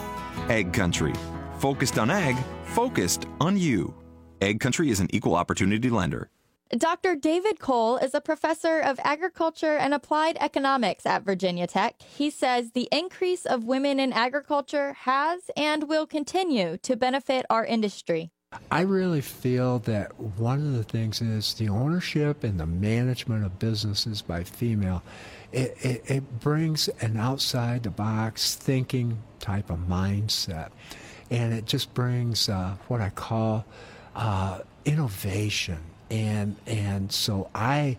[SPEAKER 3] AgCountry, focused on ag, focused on you. AgCountry is an equal opportunity lender.
[SPEAKER 2] Doctor David Cole is a professor of agriculture and applied economics at Virginia Tech. He says the increase of women in agriculture has and will continue to benefit our industry.
[SPEAKER 23] I really feel that one of the things is the ownership and the management of businesses by female. It, it, it brings an outside-the-box thinking type of mindset. And it just brings uh, what I call uh, innovation. And and so I,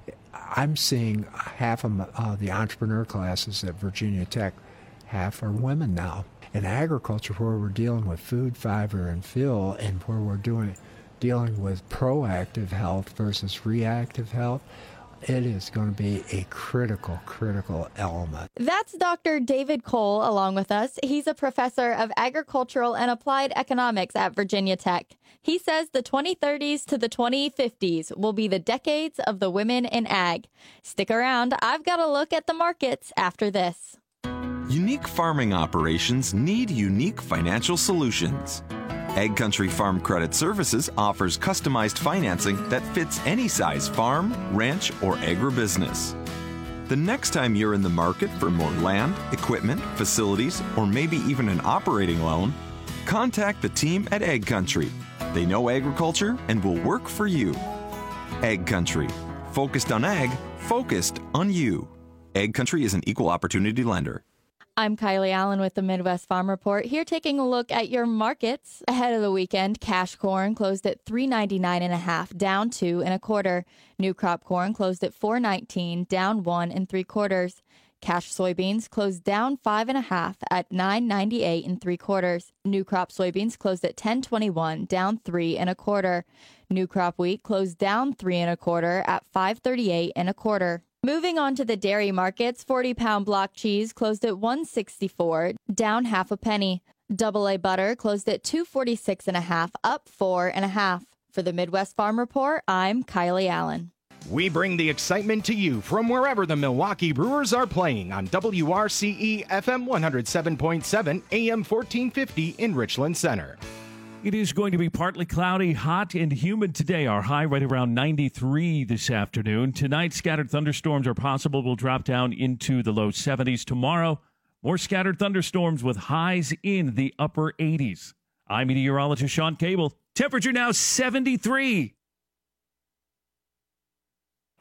[SPEAKER 23] I'm seeing half of uh, the entrepreneur classes at Virginia Tech, half are women now. In agriculture, where we're dealing with food, fiber, and fuel, and where we're doing dealing with proactive health versus reactive health, it is going to be a critical, critical element.
[SPEAKER 2] That's Doctor David Cole along with us. He's a professor of agricultural and applied economics at Virginia Tech. He says the twenty thirties to the twenty fifties will be the decades of the women in ag. Stick around. I've got a look at the markets after this.
[SPEAKER 3] Unique farming operations need unique financial solutions. AgCountry Farm Credit Services offers customized financing that fits any size farm, ranch, or agribusiness. The next time you're in the market for more land, equipment, facilities, or maybe even an operating loan, contact the team at AgCountry. They know agriculture and will work for you. AgCountry, focused on ag, focused on you. AgCountry is an equal opportunity lender.
[SPEAKER 2] I'm Kylie Allen with the Midwest Farm Report, here taking a look at your markets ahead of the weekend. Cash corn closed at three ninety-nine and a half, down two and a quarter. New crop corn closed at four nineteen, down one and three quarters. Cash soybeans closed down five and a half at nine ninety-eight and three quarters. New crop soybeans closed at ten twenty-one, down three and a quarter. New crop wheat closed down three and a quarter at five thirty-eight and a quarter. Moving on to the dairy markets, forty-pound block cheese closed at one sixty-four, down half a penny. Double A butter closed at two forty-six and a half, up four and a half. For the Midwest Farm Report, I'm Kylie Allen.
[SPEAKER 4] We bring the excitement to you from wherever the Milwaukee Brewers are playing on W R C E F M one oh seven point seven, A M fourteen fifty in Richland Center.
[SPEAKER 11] It is going to be partly cloudy, hot, and humid today. Our high right around ninety-three this afternoon. Tonight, scattered thunderstorms are possible. Will drop down into the low seventies. Tomorrow, more scattered thunderstorms with highs in the upper eighties. I'm meteorologist Sean Cable. Temperature now seventy-three.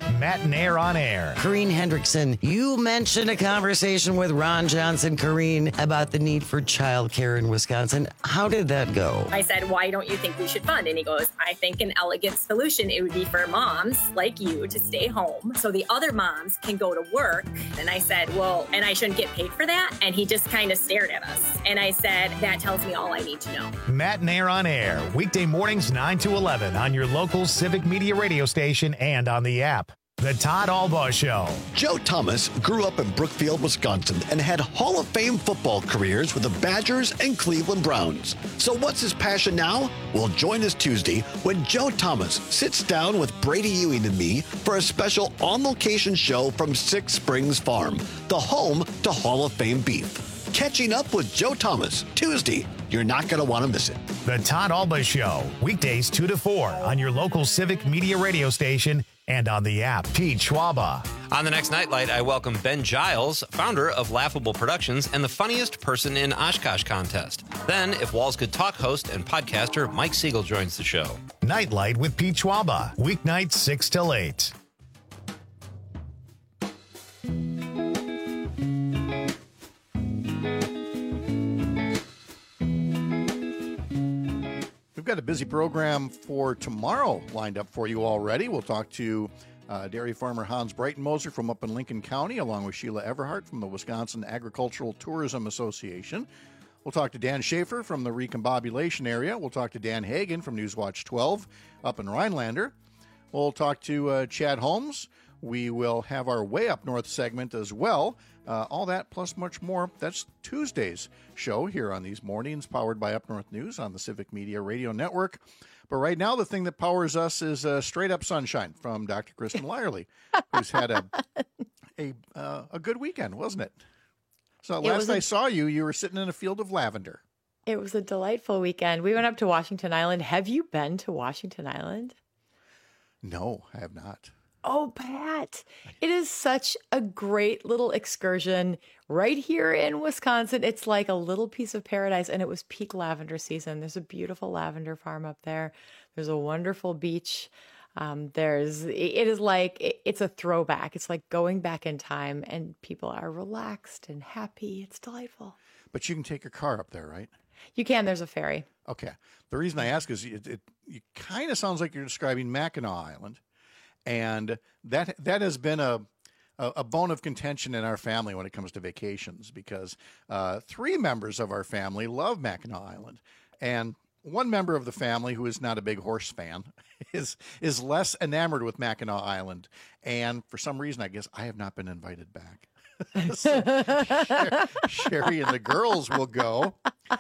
[SPEAKER 1] Matt and Air on Air.
[SPEAKER 16] Corrine Hendrickson, you mentioned a conversation with Ron Johnson, Corrine, about the need for childcare in Wisconsin. How did that go?
[SPEAKER 5] I said, why don't you think we should fund? And he goes, I think an elegant solution, it would be for moms like you to stay home so the other moms can go to work. And I said, well, and I shouldn't get paid for that? And he just kind of stared at us. And I said, that tells me all I need to know.
[SPEAKER 1] Matt and Air on Air, weekday mornings nine to eleven on your local Civic Media radio station and on the app. The Todd Albaugh Show.
[SPEAKER 6] Joe Thomas grew up in Brookfield, Wisconsin, and had Hall of Fame football careers with the Badgers and Cleveland Browns. So what's his passion now? Well, join us Tuesday when Joe Thomas sits down with Brady Ewing and me for a special on-location show from Six Springs Farm, the home to Hall of Fame beef. Catching up with Joe Thomas, Tuesday. You're not going to want to miss it.
[SPEAKER 1] The Todd Albaugh Show, weekdays two to four on your local Civic Media radio station and on the app. Pete Schwaba.
[SPEAKER 12] On the next Nightlight, I welcome Ben Giles, founder of Laughable Productions and the funniest person in Oshkosh contest. Then, If Walls Could Talk host and podcaster Mike Siegel joins the show.
[SPEAKER 1] Nightlight with Pete Schwaba, weeknights six till eight.
[SPEAKER 18] We've got a busy program for tomorrow lined up for you already. We'll talk to uh, dairy farmer Hans Breitenmoser from up in Lincoln County, along with Sheila Everhart from the Wisconsin Agricultural Tourism Association. We'll talk to Dan Schaefer from the recombobulation area. We'll talk to Dan Hagan from Newswatch twelve up in Rhinelander. We'll talk to uh, Chad Holmes. We will have our Way Up North segment as well. Uh, all that plus much more. That's Tuesday's show here on these mornings, powered by Up North News on the Civic Media Radio Network. But right now, the thing that powers us is uh, Straight Up Sunshine from Doctor Kristen Lyerly, who's had a a, uh, a good weekend, wasn't it? So
[SPEAKER 8] It
[SPEAKER 18] last
[SPEAKER 8] was a-
[SPEAKER 18] I saw you, you were sitting in a field of lavender.
[SPEAKER 8] It was a delightful weekend. We went up to Washington Island. Have you been to Washington Island?
[SPEAKER 18] No, I have not.
[SPEAKER 8] Oh, Pat, it is such a great little excursion right here in Wisconsin. It's like a little piece of paradise, and it was peak lavender season. There's a beautiful lavender farm up there. There's a wonderful beach. Um, there's, it is like, it, it's a throwback. It's like going back in time, and people are relaxed and happy. It's delightful.
[SPEAKER 18] But you can take your car up there, right?
[SPEAKER 8] You can. There's a ferry.
[SPEAKER 18] Okay. The reason I ask is it, it, it kind of sounds like you're describing Mackinac Island. And that that has been a, a a bone of contention in our family when it comes to vacations, because uh, three members of our family love Mackinac Island, and one member of the family who is not a big horse fan is is less enamored with Mackinac Island, and for some reason, I guess I have not been invited back. So Sher- Sherry and the girls will go,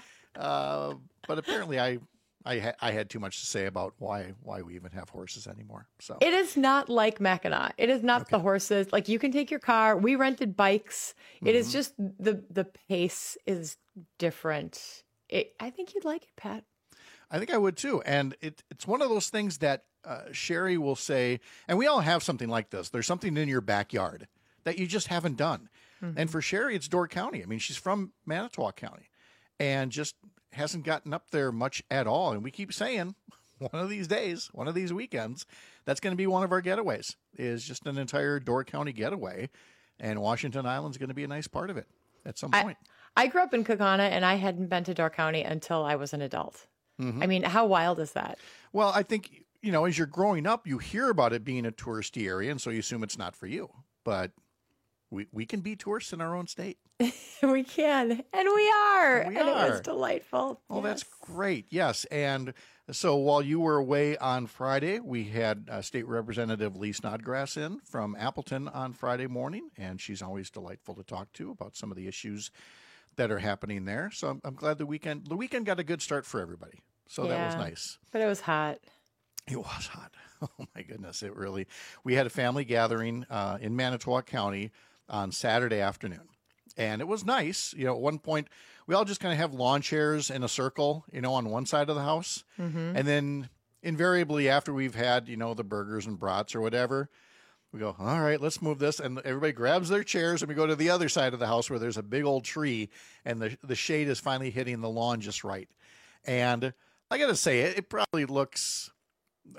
[SPEAKER 18] uh, but apparently I. I, ha- I had too much to say about why why we even have horses anymore. So
[SPEAKER 8] It is not like Mackinac. It is not the horses. Like, you can take your car. We rented bikes. It is
[SPEAKER 18] Mhm.
[SPEAKER 8] just the the pace is different. It, I think you'd like it, Pat.
[SPEAKER 18] I think I would too. And it, it's one of those things that uh, Sherry will say, and we all have something like this. There's something in your backyard that you just haven't done.
[SPEAKER 8] Mhm.
[SPEAKER 18] And for Sherry, it's Door County. I mean, she's from Manitowoc County and just hasn't gotten up there much at all. And we keep saying one of these days, one of these weekends, that's going to be one of our getaways, is just an entire Door County getaway. And Washington Island's going to be a nice part of it at some point.
[SPEAKER 8] I grew up in Kaukauna, and I hadn't been to Door County until I was an adult.
[SPEAKER 18] Mhm.
[SPEAKER 8] I mean, how wild is that?
[SPEAKER 18] Well, I think, you know, as you're growing up, you hear about it being a touristy area, and so you assume it's not for you. But we we can be tourists in our own state.
[SPEAKER 8] We can, and we are.
[SPEAKER 18] We
[SPEAKER 8] and it was
[SPEAKER 18] are.
[SPEAKER 8] delightful.
[SPEAKER 18] Oh, that's great. Yes. And so while you were away on Friday, we had uh, State Representative Lee Snodgrass in from Appleton on Friday morning, and she's always delightful to talk to about some of the issues that are happening there. So I'm, I'm glad the weekend the weekend got a good start for everybody. So that was
[SPEAKER 8] Yeah.
[SPEAKER 18] nice.
[SPEAKER 8] But it was hot.
[SPEAKER 18] It was hot. Oh, my goodness. It really, we had a family gathering uh, in Manitowoc County on Saturday afternoon. And it was nice. You know, at one point, we all just kind of have lawn chairs in a circle, you know, on one side of the house.
[SPEAKER 8] Mhm.
[SPEAKER 18] And then invariably, after we've had, you know, the burgers and brats or whatever, we go, all right, let's move this. And everybody grabs their chairs and we go to the other side of the house where there's a big old tree and the, the shade is finally hitting the lawn just right. And I got to say, it, it probably looks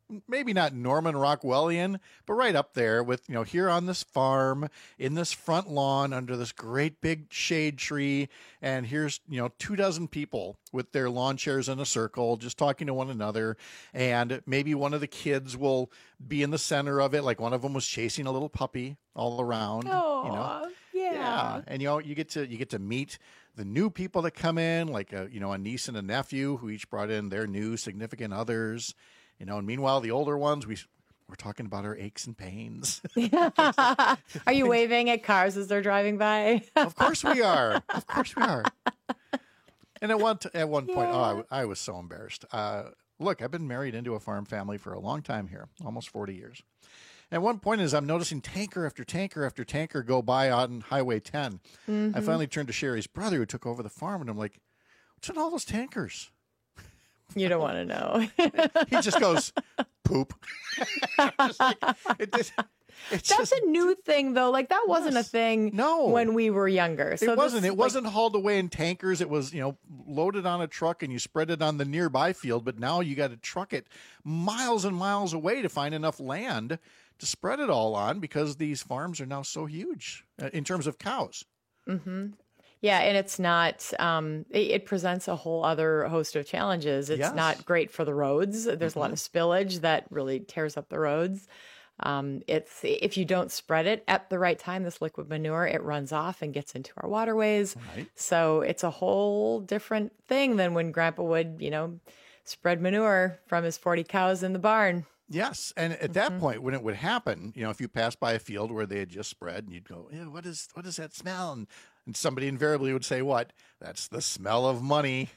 [SPEAKER 18] maybe not Norman Rockwellian, but right up there with, you know, here on this farm, in this front lawn, under this great big shade tree. And here's, you know, two dozen people with their lawn chairs in a circle, just talking to one another. And maybe one of the kids will be in the center of it. Like one of them was chasing a little puppy all around.
[SPEAKER 8] Oh,
[SPEAKER 18] you know?
[SPEAKER 8] yeah.
[SPEAKER 18] Yeah. And, you know, you get to, you get to meet the new people that come in, like a, you know, a niece and a nephew who each brought in their new significant others. You know, and meanwhile, the older ones, we, we're talking about our aches and pains.
[SPEAKER 8] Are you waving at cars as they're driving by?
[SPEAKER 18] Of course we are. Of course we are. And at one, t- at one point,
[SPEAKER 8] Yeah.
[SPEAKER 18] oh, I, w- I was so embarrassed. Uh, look, I've been married into a farm family for a long time here, almost forty years. At one point, as I'm noticing tanker after tanker after tanker go by on Highway ten,
[SPEAKER 8] Mhm.
[SPEAKER 18] I finally turned to Sherry's brother who took over the farm, and I'm like, what's in all those tankers?
[SPEAKER 8] You don't want to know.
[SPEAKER 18] He just goes, poop. Just like, it, it, it's
[SPEAKER 8] That's
[SPEAKER 18] just,
[SPEAKER 8] a new thing, though. Like, that wasn't a thing
[SPEAKER 18] No.
[SPEAKER 8] when we were younger. So
[SPEAKER 18] it wasn't.
[SPEAKER 8] this,
[SPEAKER 18] It
[SPEAKER 8] like-
[SPEAKER 18] wasn't hauled away in tankers. It was, you know, loaded on a truck and you spread it on the nearby field. But now you got to truck it miles and miles away to find enough land to spread it all on, because these farms are now so huge uh, in terms of cows.
[SPEAKER 8] Mm-hmm. Yeah, and it's not, um, it, it presents a whole other host of challenges. It's
[SPEAKER 18] Yes.
[SPEAKER 8] not great for the roads. There's a lot of spillage that really tears up the roads. Um, it's if you don't spread it at the right time, this liquid manure, it runs off and gets into our waterways.
[SPEAKER 18] Right.
[SPEAKER 8] So it's a whole different thing than when Grandpa would, you know, spread manure from his forty cows in the barn.
[SPEAKER 18] Yes, and at that point, when it would happen, you know, if you passed by a field where they had just spread, and you'd go, "Yeah, what is what is that smell?" And, and somebody invariably would say, "What? That's the smell of money."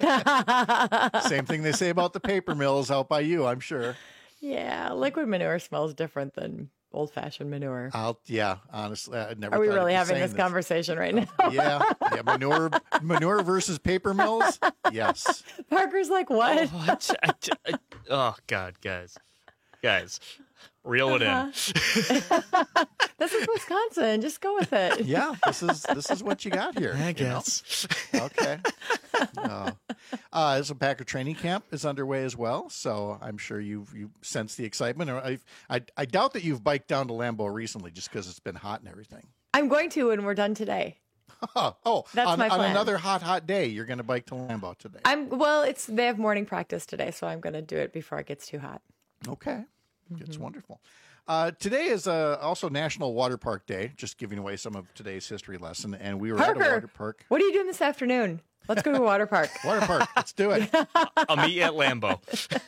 [SPEAKER 18] Same thing they say about the paper mills out by you, I'm sure.
[SPEAKER 8] Yeah, liquid manure smells different than old-fashioned manure.
[SPEAKER 18] I'll, yeah, honestly, I never.
[SPEAKER 8] Are we
[SPEAKER 18] thought I'd
[SPEAKER 8] really
[SPEAKER 18] be
[SPEAKER 8] having
[SPEAKER 18] saying
[SPEAKER 8] this conversation right now?
[SPEAKER 18] Yeah, yeah, manure, manure versus paper mills. Yes.
[SPEAKER 8] Parker's like, what?
[SPEAKER 19] Oh, I j- I j- I- oh, God, guys. Guys, reel it in.
[SPEAKER 8] This is Wisconsin. Just go with it.
[SPEAKER 18] Yeah, this is this is what you got here.
[SPEAKER 19] I
[SPEAKER 18] you know?
[SPEAKER 19] guess.
[SPEAKER 18] Okay. No. Uh, so Packer training camp is underway as well, so I'm sure you've you sense the excitement. Or I've, I I doubt that you've biked down to Lambeau recently, just because it's been hot and everything.
[SPEAKER 8] I'm going to when we're done today.
[SPEAKER 18] oh,
[SPEAKER 8] That's
[SPEAKER 18] on,
[SPEAKER 8] my
[SPEAKER 18] on
[SPEAKER 8] plan.
[SPEAKER 18] another hot hot day, you're going to bike to Lambeau today.
[SPEAKER 8] I'm well. It's they have morning practice today, so I'm going to do it before it gets too hot.
[SPEAKER 18] Okay, it's wonderful. Uh, today is uh, also National Water Park Day. Just giving away some of today's history lesson, and we were
[SPEAKER 8] Parker,
[SPEAKER 18] at a water park.
[SPEAKER 8] what are you doing this afternoon? Let's go to a water park.
[SPEAKER 18] Water park. Let's do it.
[SPEAKER 19] I'll meet you at Lambeau.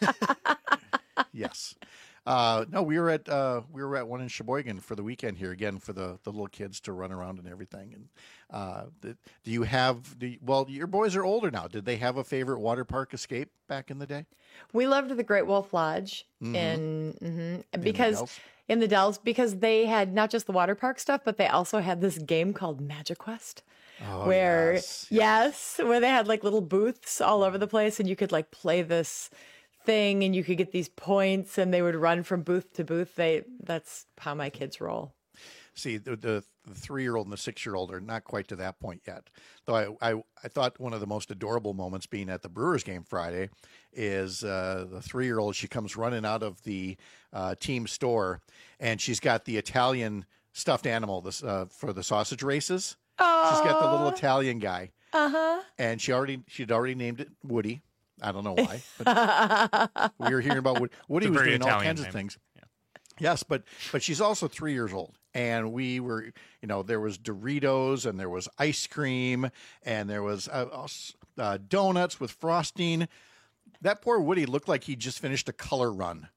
[SPEAKER 18] Yes. Uh, no, we were at uh, we were at one in Sheboygan for the weekend here again for the, the little kids to run around and everything. And uh, the, do you have? Do you, well, your boys are older now. Did they have a favorite water park escape back in the day?
[SPEAKER 8] We loved the Great Wolf Lodge
[SPEAKER 18] Mhm.
[SPEAKER 8] in mhm,
[SPEAKER 18] the
[SPEAKER 8] because
[SPEAKER 18] Dells?
[SPEAKER 8] in the Dells because they had not just the water park stuff, but they also had this game called Magic Quest.
[SPEAKER 18] Oh,
[SPEAKER 8] where
[SPEAKER 18] yes.
[SPEAKER 8] yes, where they had like little booths all over the place, and you could like play this thing, and you could get these points, and they would run from booth to booth. They that's how my kids roll.
[SPEAKER 18] See, the, the, the three-year-old and the six-year-old are not quite to that point yet. Though I, I, I thought one of the most adorable moments being at the Brewers game Friday is uh, the three-year-old, she comes running out of the uh, team store, and she's got the Italian stuffed animal this, uh, for the sausage races. She's got the little Italian guy.
[SPEAKER 8] Uh-huh.
[SPEAKER 18] And she already she'd already named it Woody. I don't know why. But we were hearing about Woody. Woody
[SPEAKER 19] It's a
[SPEAKER 18] was
[SPEAKER 19] very
[SPEAKER 18] doing all
[SPEAKER 19] Italian
[SPEAKER 18] kinds
[SPEAKER 19] name.
[SPEAKER 18] of things. Yes, but but she's also three years old, and we were, you know, there was Doritos, and there was ice cream, and there was uh, uh, donuts with frosting. That poor Woody looked like he just finished a color run.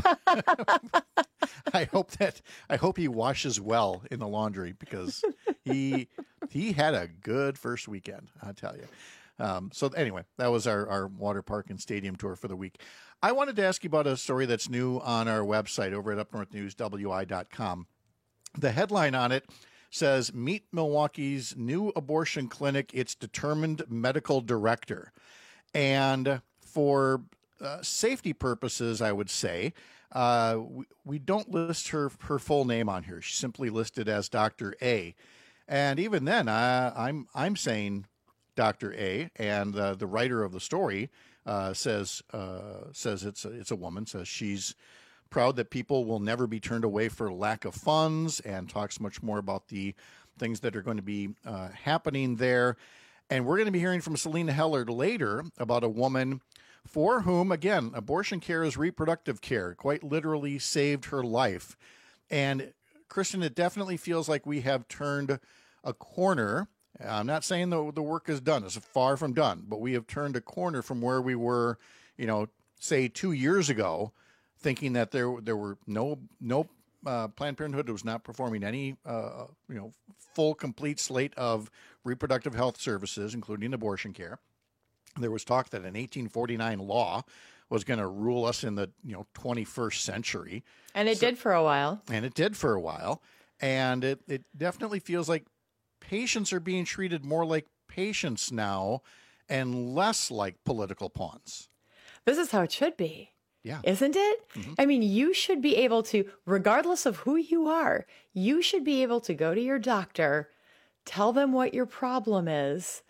[SPEAKER 18] I hope that I hope he washes well in the laundry, because he he had a good first weekend, I tell you. Um, so anyway, that was our, our water park and stadium tour for the week. I wanted to ask you about a story that's new on our website over at up north news w i dot com. The headline on it says, "Meet Milwaukee's new abortion clinic, its determined medical director." And for uh, safety purposes, I would say, uh, we, we don't list her, her full name on here. She's simply listed as Doctor A. And even then, I, I'm I'm saying Doctor A, and uh, the writer of the story uh, says uh, says it's a, it's a woman, says she's proud that people will never be turned away for lack of funds, and talks much more about the things that are going to be uh, happening there. And we're going to be hearing from Selena Heller later about a woman for whom, again, abortion care is reproductive care, quite literally saved her life. And Kristen, it definitely feels like we have turned a corner. I'm not saying the, the work is done. It's far from done, but we have turned a corner from where we were, you know, say two years ago, thinking that there there were no no uh, Planned Parenthood was not performing any uh, you know full complete slate of reproductive health services, including abortion care. There was talk that an eighteen forty-nine law was going to rule us in the you know twenty-first century,
[SPEAKER 8] and it
[SPEAKER 18] so,
[SPEAKER 8] did for a while.
[SPEAKER 18] And it did for a while, and it it definitely feels like patients are being treated more like patients now, and less like political pawns.
[SPEAKER 8] This is how it should be.
[SPEAKER 18] Yeah.
[SPEAKER 8] Isn't it? Mm-hmm. I mean, you should be able to, regardless of who you are, you should be able to go to your doctor, tell them what your problem is,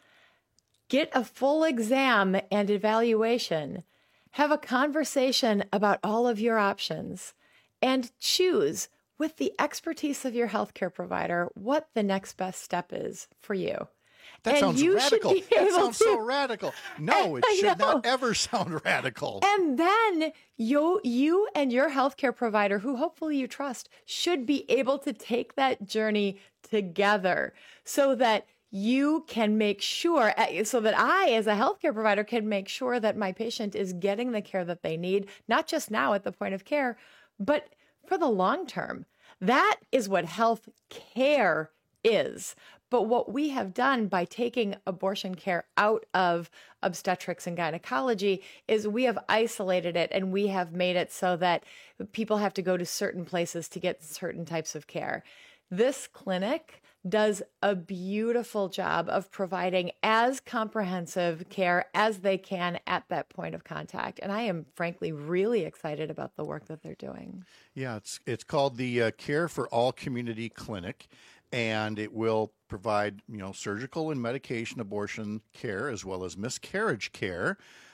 [SPEAKER 8] get a full exam and evaluation, have a conversation about all of your options, and choose with the expertise of your healthcare provider what the next best step is for you.
[SPEAKER 18] That
[SPEAKER 8] and
[SPEAKER 18] sounds
[SPEAKER 8] you
[SPEAKER 18] radical.
[SPEAKER 8] Should be
[SPEAKER 18] That
[SPEAKER 8] able
[SPEAKER 18] sounds
[SPEAKER 8] to,
[SPEAKER 18] so radical. No, it
[SPEAKER 8] I
[SPEAKER 18] should
[SPEAKER 8] know.
[SPEAKER 18] not ever sound radical.
[SPEAKER 8] And then you, you and your healthcare provider, who hopefully you trust, should be able to take that journey together so that you can make sure, so that I, as a healthcare provider, can make sure that my patient is getting the care that they need, not just now at the point of care, but for the long term. That is what health care is. But what we have done by taking abortion care out of obstetrics and gynecology is we have isolated it, and we have made it so that people have to go to certain places to get certain types of care. This clinic does a beautiful job of providing as comprehensive care as they can at that point of contact. And I am frankly really excited about the work that they're doing.
[SPEAKER 18] Yeah, it's it's called the uh, Care for All Community Clinic, and it will provide, you know, surgical and medication abortion care as well as miscarriage care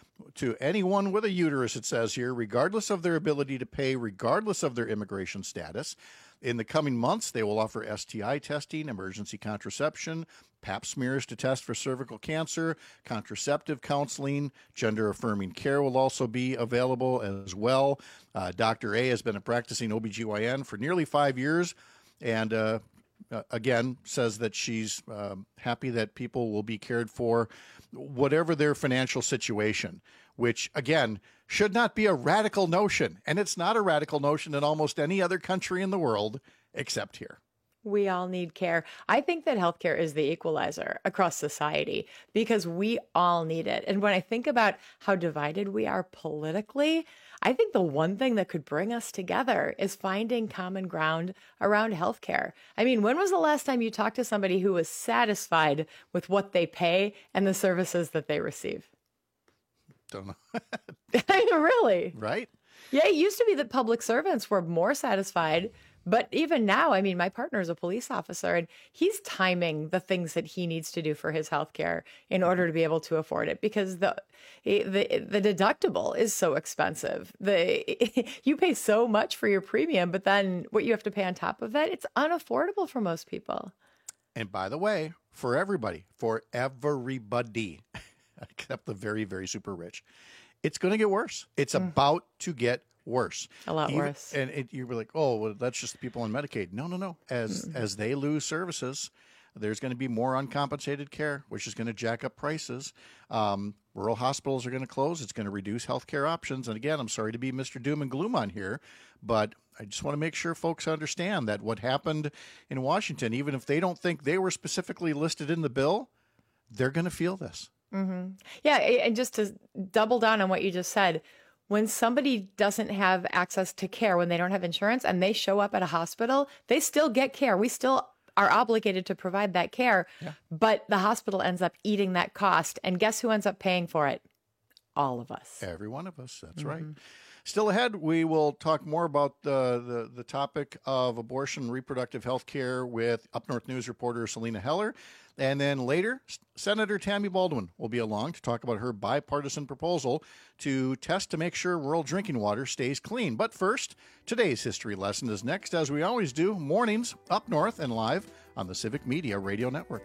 [SPEAKER 18] to anyone with a uterus, it says here, regardless of their ability to pay, regardless of their immigration status. In the coming months, they will offer S T I testing, emergency contraception, pap smears to test for cervical cancer, contraceptive counseling, gender-affirming care will also be available as well. Uh, Doctor A has been a practicing O B G Y N for nearly five years, and uh, uh, again, says that she's uh, happy that people will be cared for whatever their financial situation, which, again, should not be a radical notion. And it's not a radical notion in almost any other country in the world except here.
[SPEAKER 8] We all need care. I think that healthcare is the equalizer across society because we all need it. And when I think about how divided we are politically, I think the one thing that could bring us together is finding common ground around healthcare. I mean, when was the last time you talked to somebody who was satisfied with what they pay and the services that they receive?
[SPEAKER 18] Don't know.
[SPEAKER 8] I mean, really?
[SPEAKER 18] Right?
[SPEAKER 8] Yeah, it used to be that public servants were more satisfied. But even now, I mean, my partner is a police officer, and he's timing the things that he needs to do for his healthcare in order to be able to afford it because the the, the deductible is so expensive. The you pay so much for your premium, but then what you have to pay on top of that, it's unaffordable for most people.
[SPEAKER 18] And by the way, for everybody, for everybody, except the very, very super rich, it's going to get worse. It's mm. about to get worse.
[SPEAKER 8] A lot
[SPEAKER 18] Even,
[SPEAKER 8] worse.
[SPEAKER 18] And it, you're like, oh, well, that's just the people on Medicaid. No, no, no. As mm. as they lose services, there's going to be more uncompensated care, which is going to jack up prices. Um, rural hospitals are going to close. It's going to reduce healthcare options. And again, I'm sorry to be Mister Doom and Gloom on here, but I just want to make sure folks understand that what happened in Washington, even if they don't think they were specifically listed in the bill, they're going to feel this.
[SPEAKER 8] Mm-hmm. Yeah, and just to double down on what you just said, when somebody doesn't have access to care, when they don't have insurance and they show up at a hospital, they still get care. We still are obligated to provide that care, yeah. but the hospital ends up eating that cost. And guess who ends up paying for it? All of us.
[SPEAKER 18] Every one of us. That's
[SPEAKER 8] mm-hmm.
[SPEAKER 18] right. Still ahead, we will talk more about the, the, the topic of abortion and reproductive health care with Up North News reporter Selena Heller. And then later, Senator Tammy Baldwin will be along to talk about her bipartisan proposal to test to make sure rural drinking water stays clean. But first, today's history lesson is next, as we always do, mornings up north and live on the Civic Media Radio Network.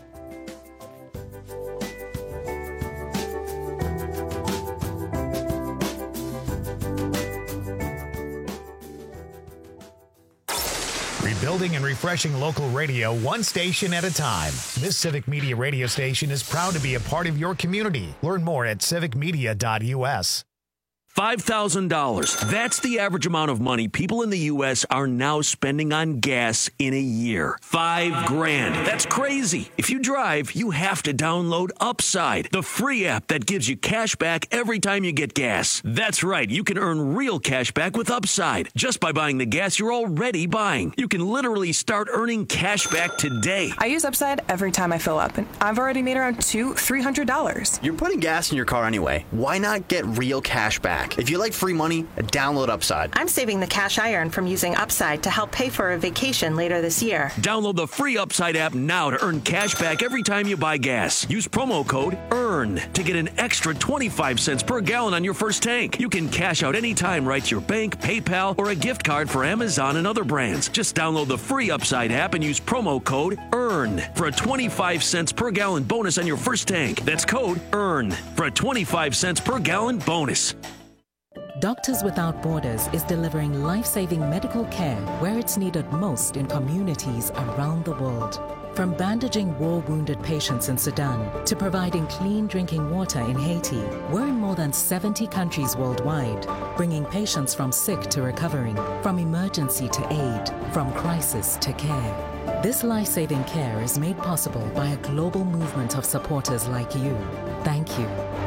[SPEAKER 1] Rebuilding and refreshing local radio one station at a time. This Civic Media radio station is proud to be a part of your community. Learn more at civic media dot u s.
[SPEAKER 7] five thousand dollars. That's the average amount of money people in the U S are now spending on gas in a year. Five grand. That's crazy. If you drive, you have to download Upside, the free app that gives you cash back every time you get gas. That's right. You can earn real cash back with Upside just by buying the gas you're already buying. You can literally start earning cash back today.
[SPEAKER 9] I use Upside every time I fill up, and I've already made around two, three hundred dollars.
[SPEAKER 10] You're putting gas in your car anyway. Why not get real cash back? If you like free money, download Upside.
[SPEAKER 9] I'm saving the cash I earn from using Upside to help pay for a vacation later this year.
[SPEAKER 7] Download the free Upside app now to earn cash back every time you buy gas. Use promo code EARN to get an extra twenty-five cents per gallon on your first tank. You can cash out anytime right to your bank, PayPal, or a gift card for Amazon and other brands. Just download the free Upside app and use promo code EARN for a twenty-five cents per gallon bonus on your first tank. That's code EARN for a twenty-five cents per gallon bonus.
[SPEAKER 24] Doctors Without Borders is delivering life-saving medical care where it's needed most in communities around the world. From bandaging war-wounded patients in Sudan to providing clean drinking water in Haiti, we're in more than seventy countries worldwide, bringing patients from sick to recovering, from emergency to aid, from crisis to care. This life-saving care is made possible by a global movement of supporters like you. Thank you.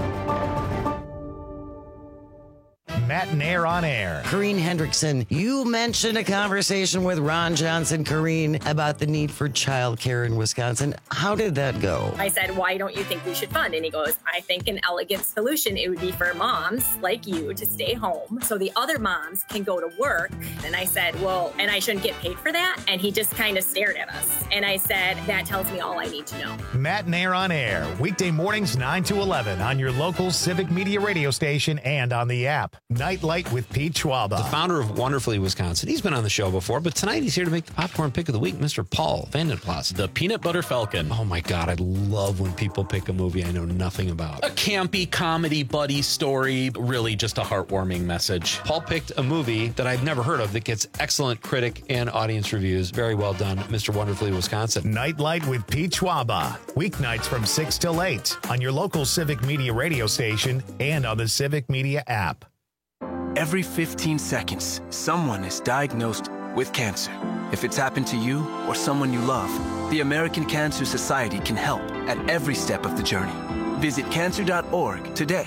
[SPEAKER 1] Matt Nair on air.
[SPEAKER 16] Corrine Hendrickson, you mentioned a conversation with Ron Johnson, Corrine, about the need for childcare in Wisconsin. How did that go?
[SPEAKER 5] I said, why don't you think we should fund? And he goes, I think an elegant solution, it would be for moms like you to stay home so the other moms can go to work. And I said, well, and I shouldn't get paid for that? And he just kind of stared at us. And I said, that tells me all I need to know.
[SPEAKER 1] Matt Nair on air, weekday mornings nine to eleven on your local Civic Media radio station and on the app. Nightlight with Pete Schwaba.
[SPEAKER 12] The founder of Wonderfully Wisconsin. He's been on the show before, but tonight he's here to make the popcorn pick of the week, Mister Paul Vandenplas.
[SPEAKER 13] The Peanut Butter Falcon.
[SPEAKER 12] Oh my God, I love when people pick a movie I know nothing about.
[SPEAKER 13] A campy comedy buddy story, really just a heartwarming message.
[SPEAKER 12] Paul picked a movie that I've never heard of that gets excellent critic and audience reviews. Very well done, Mister Wonderfully Wisconsin.
[SPEAKER 1] Nightlight with Pete Schwaba. Weeknights from six till eight on your local Civic Media radio station and on the Civic Media app.
[SPEAKER 25] Every fifteen seconds, someone is diagnosed with cancer. If it's happened to you or someone you love, the American Cancer Society can help at every step of the journey. Visit cancer dot org today.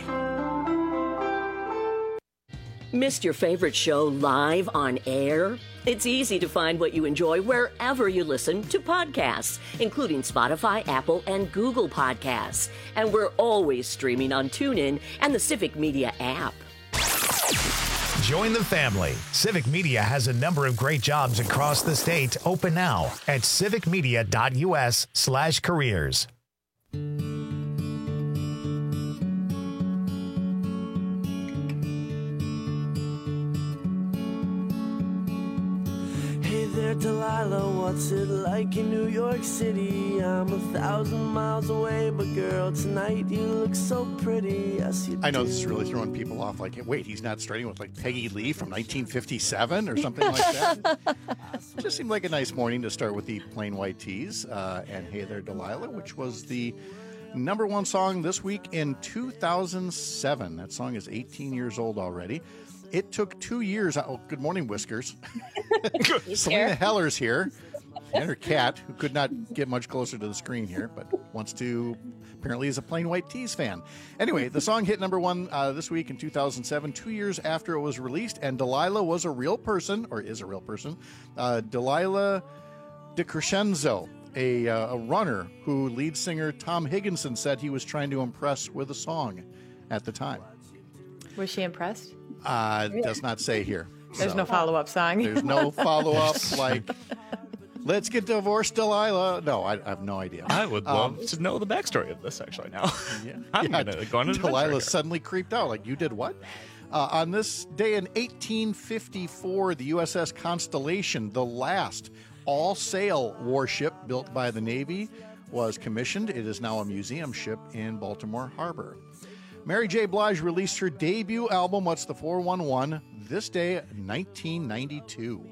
[SPEAKER 26] Missed your favorite show live on air? It's easy to find what you enjoy wherever you listen to podcasts, including Spotify, Apple, and Google Podcasts. And we're always streaming on TuneIn and the Civic Media app.
[SPEAKER 1] Join the family. Civic Media has a number of great jobs across the state open now at civic media dot u s slash careers.
[SPEAKER 27] Hey there, Delilah, what's it like in New York City? I'm a thousand miles away, but girl, tonight you look so pretty. Yes, you
[SPEAKER 18] I know
[SPEAKER 27] do.
[SPEAKER 18] this is really throwing people off. Like, wait, he's not starting with like Peggy Lee from nineteen fifty-seven or something like that. It just seemed like a nice morning to start with the Plain White Tees uh, and Hey There, Delilah, which was the number one song this week in two thousand seven. That song is eighteen years old already. It took two years. Oh, good morning, Whiskers. Selena Heller's here. And her cat, who could not get much closer to the screen here, but wants to, apparently is a Plain White Tees fan. Anyway, the song hit number one uh, this week in two thousand seven, two years after it was released, and Delilah was a real person, or is a real person. Uh, Delilah DeCrescenzo, a, uh, a runner who lead singer Tom Higginson said he was trying to impress with a song at the time.
[SPEAKER 8] Was she impressed?
[SPEAKER 18] Uh, does not say here.
[SPEAKER 8] There's
[SPEAKER 18] So,
[SPEAKER 8] no follow-up song.
[SPEAKER 18] There's no follow-up, like... Let's get divorced, Delilah. No, I, I have no idea.
[SPEAKER 19] I would love
[SPEAKER 18] Um,
[SPEAKER 19] to know the backstory of this actually now.
[SPEAKER 18] Yeah.
[SPEAKER 19] I'm
[SPEAKER 18] Yeah,
[SPEAKER 19] going to go on an adventure
[SPEAKER 18] Delilah
[SPEAKER 19] here.
[SPEAKER 18] suddenly creeped out. Like, you did what? Uh, on this day in eighteen fifty-four, the U S S Constellation, the last all-sail warship built by the Navy, was commissioned. It is now a museum ship in Baltimore Harbor. Mary J. Blige released her debut album, What's the four one one, this day, nineteen ninety-two.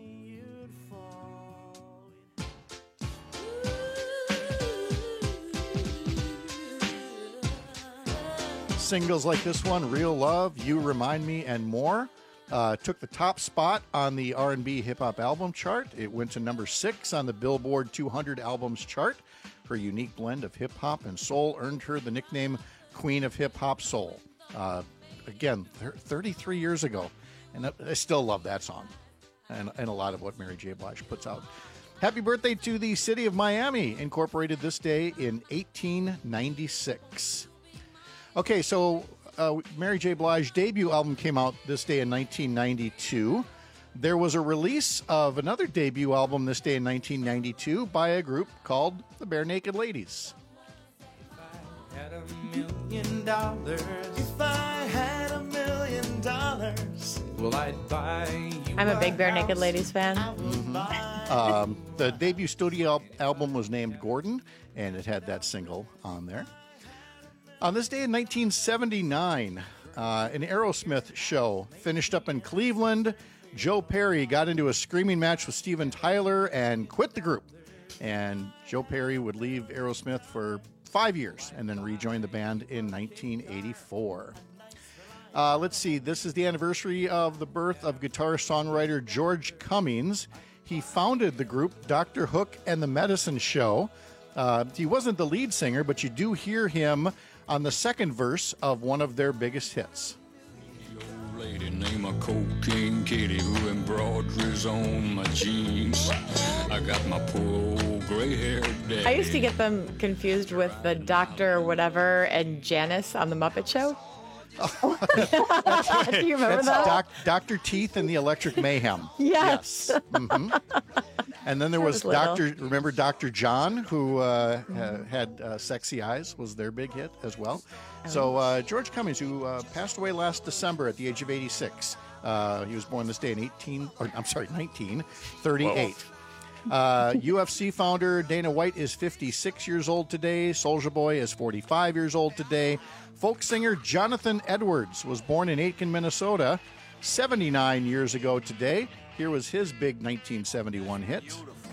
[SPEAKER 18] Singles like this one, Real Love, You Remind Me, and more, uh, took the top spot on the R and B hip-hop album chart. It went to number six on the Billboard two hundred albums chart. Her unique blend of hip-hop and soul earned her the nickname Queen of Hip-Hop Soul. Uh, again, thirty-three years ago, and I still love that song and, and a lot of what Mary J. Blige puts out. Happy birthday to the city of Miami, incorporated this day in eighteen ninety-six. Okay, so uh, Mary J. Blige's debut album came out this day in nineteen ninety-two. There was a release of another debut album this day in nineteen ninety-two by a group called the Bare Naked Ladies.
[SPEAKER 27] Had a million dollars. If I had a million dollars, well, I'd buy you.
[SPEAKER 8] I'm a big Bare Naked Ladies fan.
[SPEAKER 18] Um, the debut studio al- album was named Gordon, and it had that single on there. On this day in nineteen seventy-nine, uh, an Aerosmith show finished up in Cleveland. Joe Perry got into a screaming match with Steven Tyler and quit the group. And Joe Perry would leave Aerosmith for five years and then rejoin the band in nineteen eighty-four. Uh, let's see, this is the anniversary of the birth of guitar-songwriter George Cummings. He founded the group Doctor Hook and the Medicine Show. Uh, he wasn't the lead singer, but you do hear him on the second verse of one of their biggest hits.
[SPEAKER 14] Lady named a cocaine kitty who embroideries on my jeans. I got my poor old gray-haired daddy.
[SPEAKER 8] I used to get them confused with the Doctor Whatever and Janice on the Muppet Show. Do you remember
[SPEAKER 18] That's
[SPEAKER 8] that?
[SPEAKER 18] Doc, Doctor Teeth and the Electric Mayhem.
[SPEAKER 8] Yes.
[SPEAKER 18] Yes. Mhm. And then there
[SPEAKER 8] I
[SPEAKER 18] was
[SPEAKER 8] was little.
[SPEAKER 18] Doctor Remember Doctor John, who uh, uh, had uh, Sexy Eyes, was their big hit as well. So uh, George Cummings, who uh, passed away last December at the age of eighty-six. Uh, he was born this day in eighteen, or I'm sorry, nineteen thirty-eight. Uh, U F C founder Dana White is fifty-six years old today. Soulja Boy is forty-five years old today. Folk singer Jonathan Edwards was born in Aitkin, Minnesota, seventy-nine years ago today. Here was his big nineteen seventy-one hit.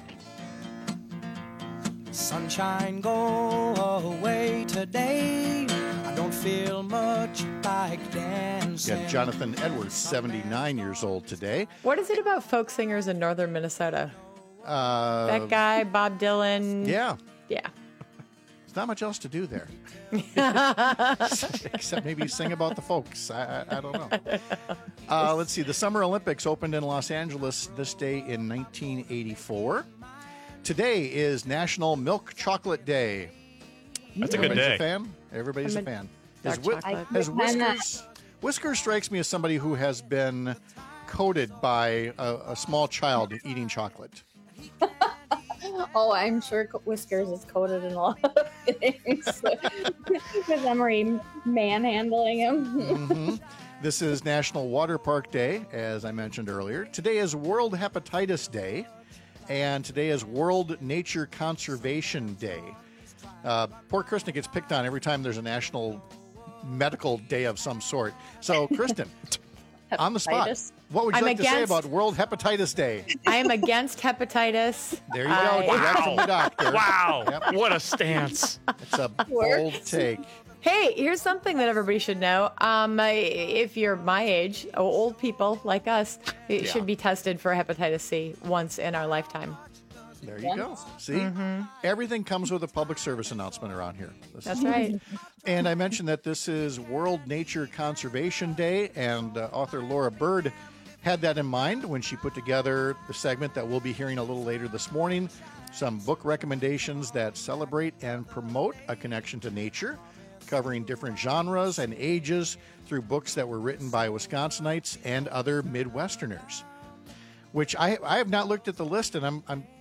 [SPEAKER 27] Sunshine, go away today. I don't feel much like dancing.
[SPEAKER 18] Yeah, Jonathan Edwards, seventy-nine years old today.
[SPEAKER 8] What is it about folk singers in northern Minnesota?
[SPEAKER 18] Uh,
[SPEAKER 8] That guy, Bob Dylan.
[SPEAKER 18] Yeah.
[SPEAKER 8] Yeah.
[SPEAKER 18] There's not much else to do there. Except maybe sing about the folks. I, I, I don't know. Uh, let's see. The Summer Olympics opened in Los Angeles this day in nineteen eighty-four. Today is National Milk Chocolate Day.
[SPEAKER 19] That's a good
[SPEAKER 18] Everybody's
[SPEAKER 19] day.
[SPEAKER 18] A fan? Everybody's
[SPEAKER 8] I'm
[SPEAKER 18] a
[SPEAKER 8] a
[SPEAKER 18] fan.
[SPEAKER 8] dark
[SPEAKER 18] As, Whi-
[SPEAKER 8] chocolate.
[SPEAKER 18] as
[SPEAKER 15] I-
[SPEAKER 18] Whiskers, Whiskers strikes me as somebody who has been coated by a, a small child eating chocolate.
[SPEAKER 15] Oh, I'm sure Co- Whiskers is coated in a lot of things. Because I'm already manhandling him.
[SPEAKER 18] hmm This is National Water Park Day, as I mentioned earlier. Today is World Hepatitis Day, and today is World Nature Conservation Day. Uh, poor Kristen gets picked on every time there's a national medical day of some sort. So, Kristen, on the spot,
[SPEAKER 15] Hepatitis.
[SPEAKER 18] what would you
[SPEAKER 8] I'm
[SPEAKER 18] like to say
[SPEAKER 8] against-
[SPEAKER 18] about World Hepatitis Day?
[SPEAKER 8] I am against hepatitis.
[SPEAKER 18] There you go,
[SPEAKER 8] I-
[SPEAKER 18] direct from the doctor.
[SPEAKER 19] Wow.
[SPEAKER 18] Yep.
[SPEAKER 19] What a stance.
[SPEAKER 18] It's a
[SPEAKER 15] Works.
[SPEAKER 18] bold take.
[SPEAKER 8] Hey, here's something that everybody should know. Um, I- if you're my age, oh, old people like us, it
[SPEAKER 18] Yeah.
[SPEAKER 8] should be tested for hepatitis C once in our lifetime.
[SPEAKER 18] There you go. See? Everything comes with a public service announcement around here. This
[SPEAKER 8] That's
[SPEAKER 18] is-
[SPEAKER 8] right.
[SPEAKER 18] And I mentioned that this is World Nature Conservation Day, and uh, author Laura Bird had that in mind when she put together the segment that we'll be hearing a little later this morning. Some book recommendations that celebrate and promote a connection to nature, covering different genres and ages through books that were written by Wisconsinites and other Midwesterners. Which I I have not looked at the list, and I'm I'm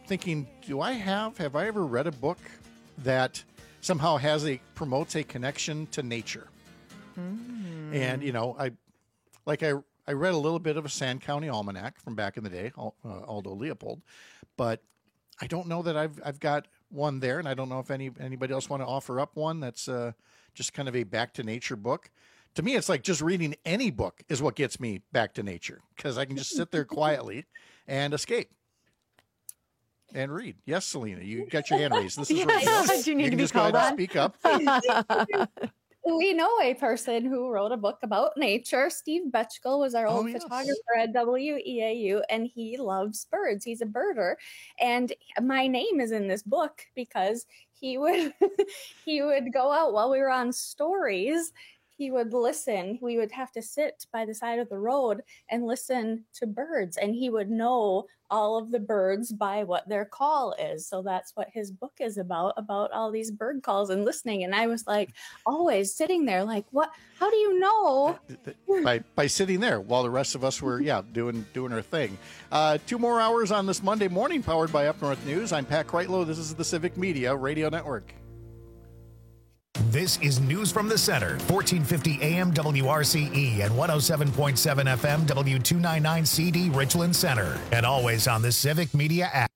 [SPEAKER 18] thinking, do I have, have I ever read a book that somehow has a, promotes a connection to nature? Mm. And, you know, I, like I, I read a little bit of a Sand County Almanac from back in the day, uh, Aldo Leopold, but I don't know that I've, I've got one there. And I don't know if any, anybody else want to offer up one that's uh, just kind of a back to nature book. To me, it's like just reading any book is what gets me back to nature, because I can just sit there quietly and escape and read. Yes, Selena, you got your hand raised. This is radio.
[SPEAKER 15] Do you need
[SPEAKER 18] you
[SPEAKER 15] to
[SPEAKER 18] can
[SPEAKER 15] be
[SPEAKER 18] just go
[SPEAKER 15] called
[SPEAKER 18] ahead
[SPEAKER 15] on?
[SPEAKER 18] and speak up.
[SPEAKER 15] We know a person who wrote a book about nature. Steve Betchkel was our old
[SPEAKER 18] Oh, yes.
[SPEAKER 15] photographer at W E A U, and he loves birds. He's a birder, and my name is in this book because he would he would go out while we were on stories. He would listen. We would have to sit by the side of the road and listen to birds, and he would know all of the birds by what their call is. So that's what his book is about, about all these bird calls and listening. And I was like, always sitting there like, what, how do you know?
[SPEAKER 18] by by sitting there while the rest of us were, yeah, doing doing our thing. Uh, two more hours on this Monday morning, powered by Up North News. I'm Pat Kreitlow. This is the Civic Media Radio Network.
[SPEAKER 1] This is News from the Center, fourteen fifty A M W R C E and one oh seven point seven F M W two ninety-nine C D Richland Center, and always on the Civic Media app.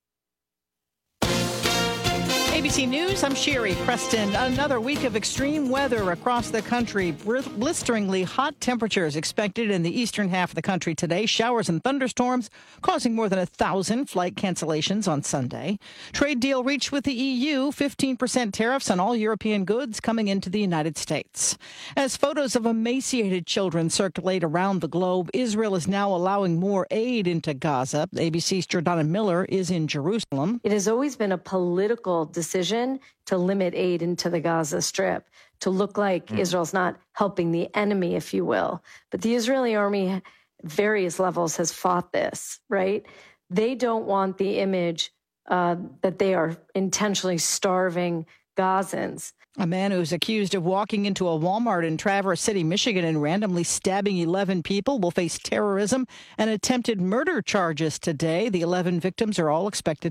[SPEAKER 2] A B C News, I'm Sherry Preston. Another week of extreme weather across the country. Blisteringly hot temperatures expected in the eastern half of the country today. Showers and thunderstorms causing more than a thousand flight cancellations on Sunday. Trade deal reached with the E U, fifteen percent tariffs on all European goods coming into the United States. As photos of emaciated children circulate around the globe, Israel is now allowing more aid into Gaza. A B C's Jordana Miller is in Jerusalem.
[SPEAKER 3] It has always been a political decision to limit aid into the Gaza Strip, to look like mm. Israel's not helping the enemy, if you will. But the Israeli army, at various levels, has fought this, right? They don't want the image uh, that they are intentionally starving Gazans.
[SPEAKER 2] A man who's accused of walking into a Walmart in Traverse City, Michigan, and randomly stabbing eleven people will face terrorism and attempted murder charges today. The eleven victims are all expected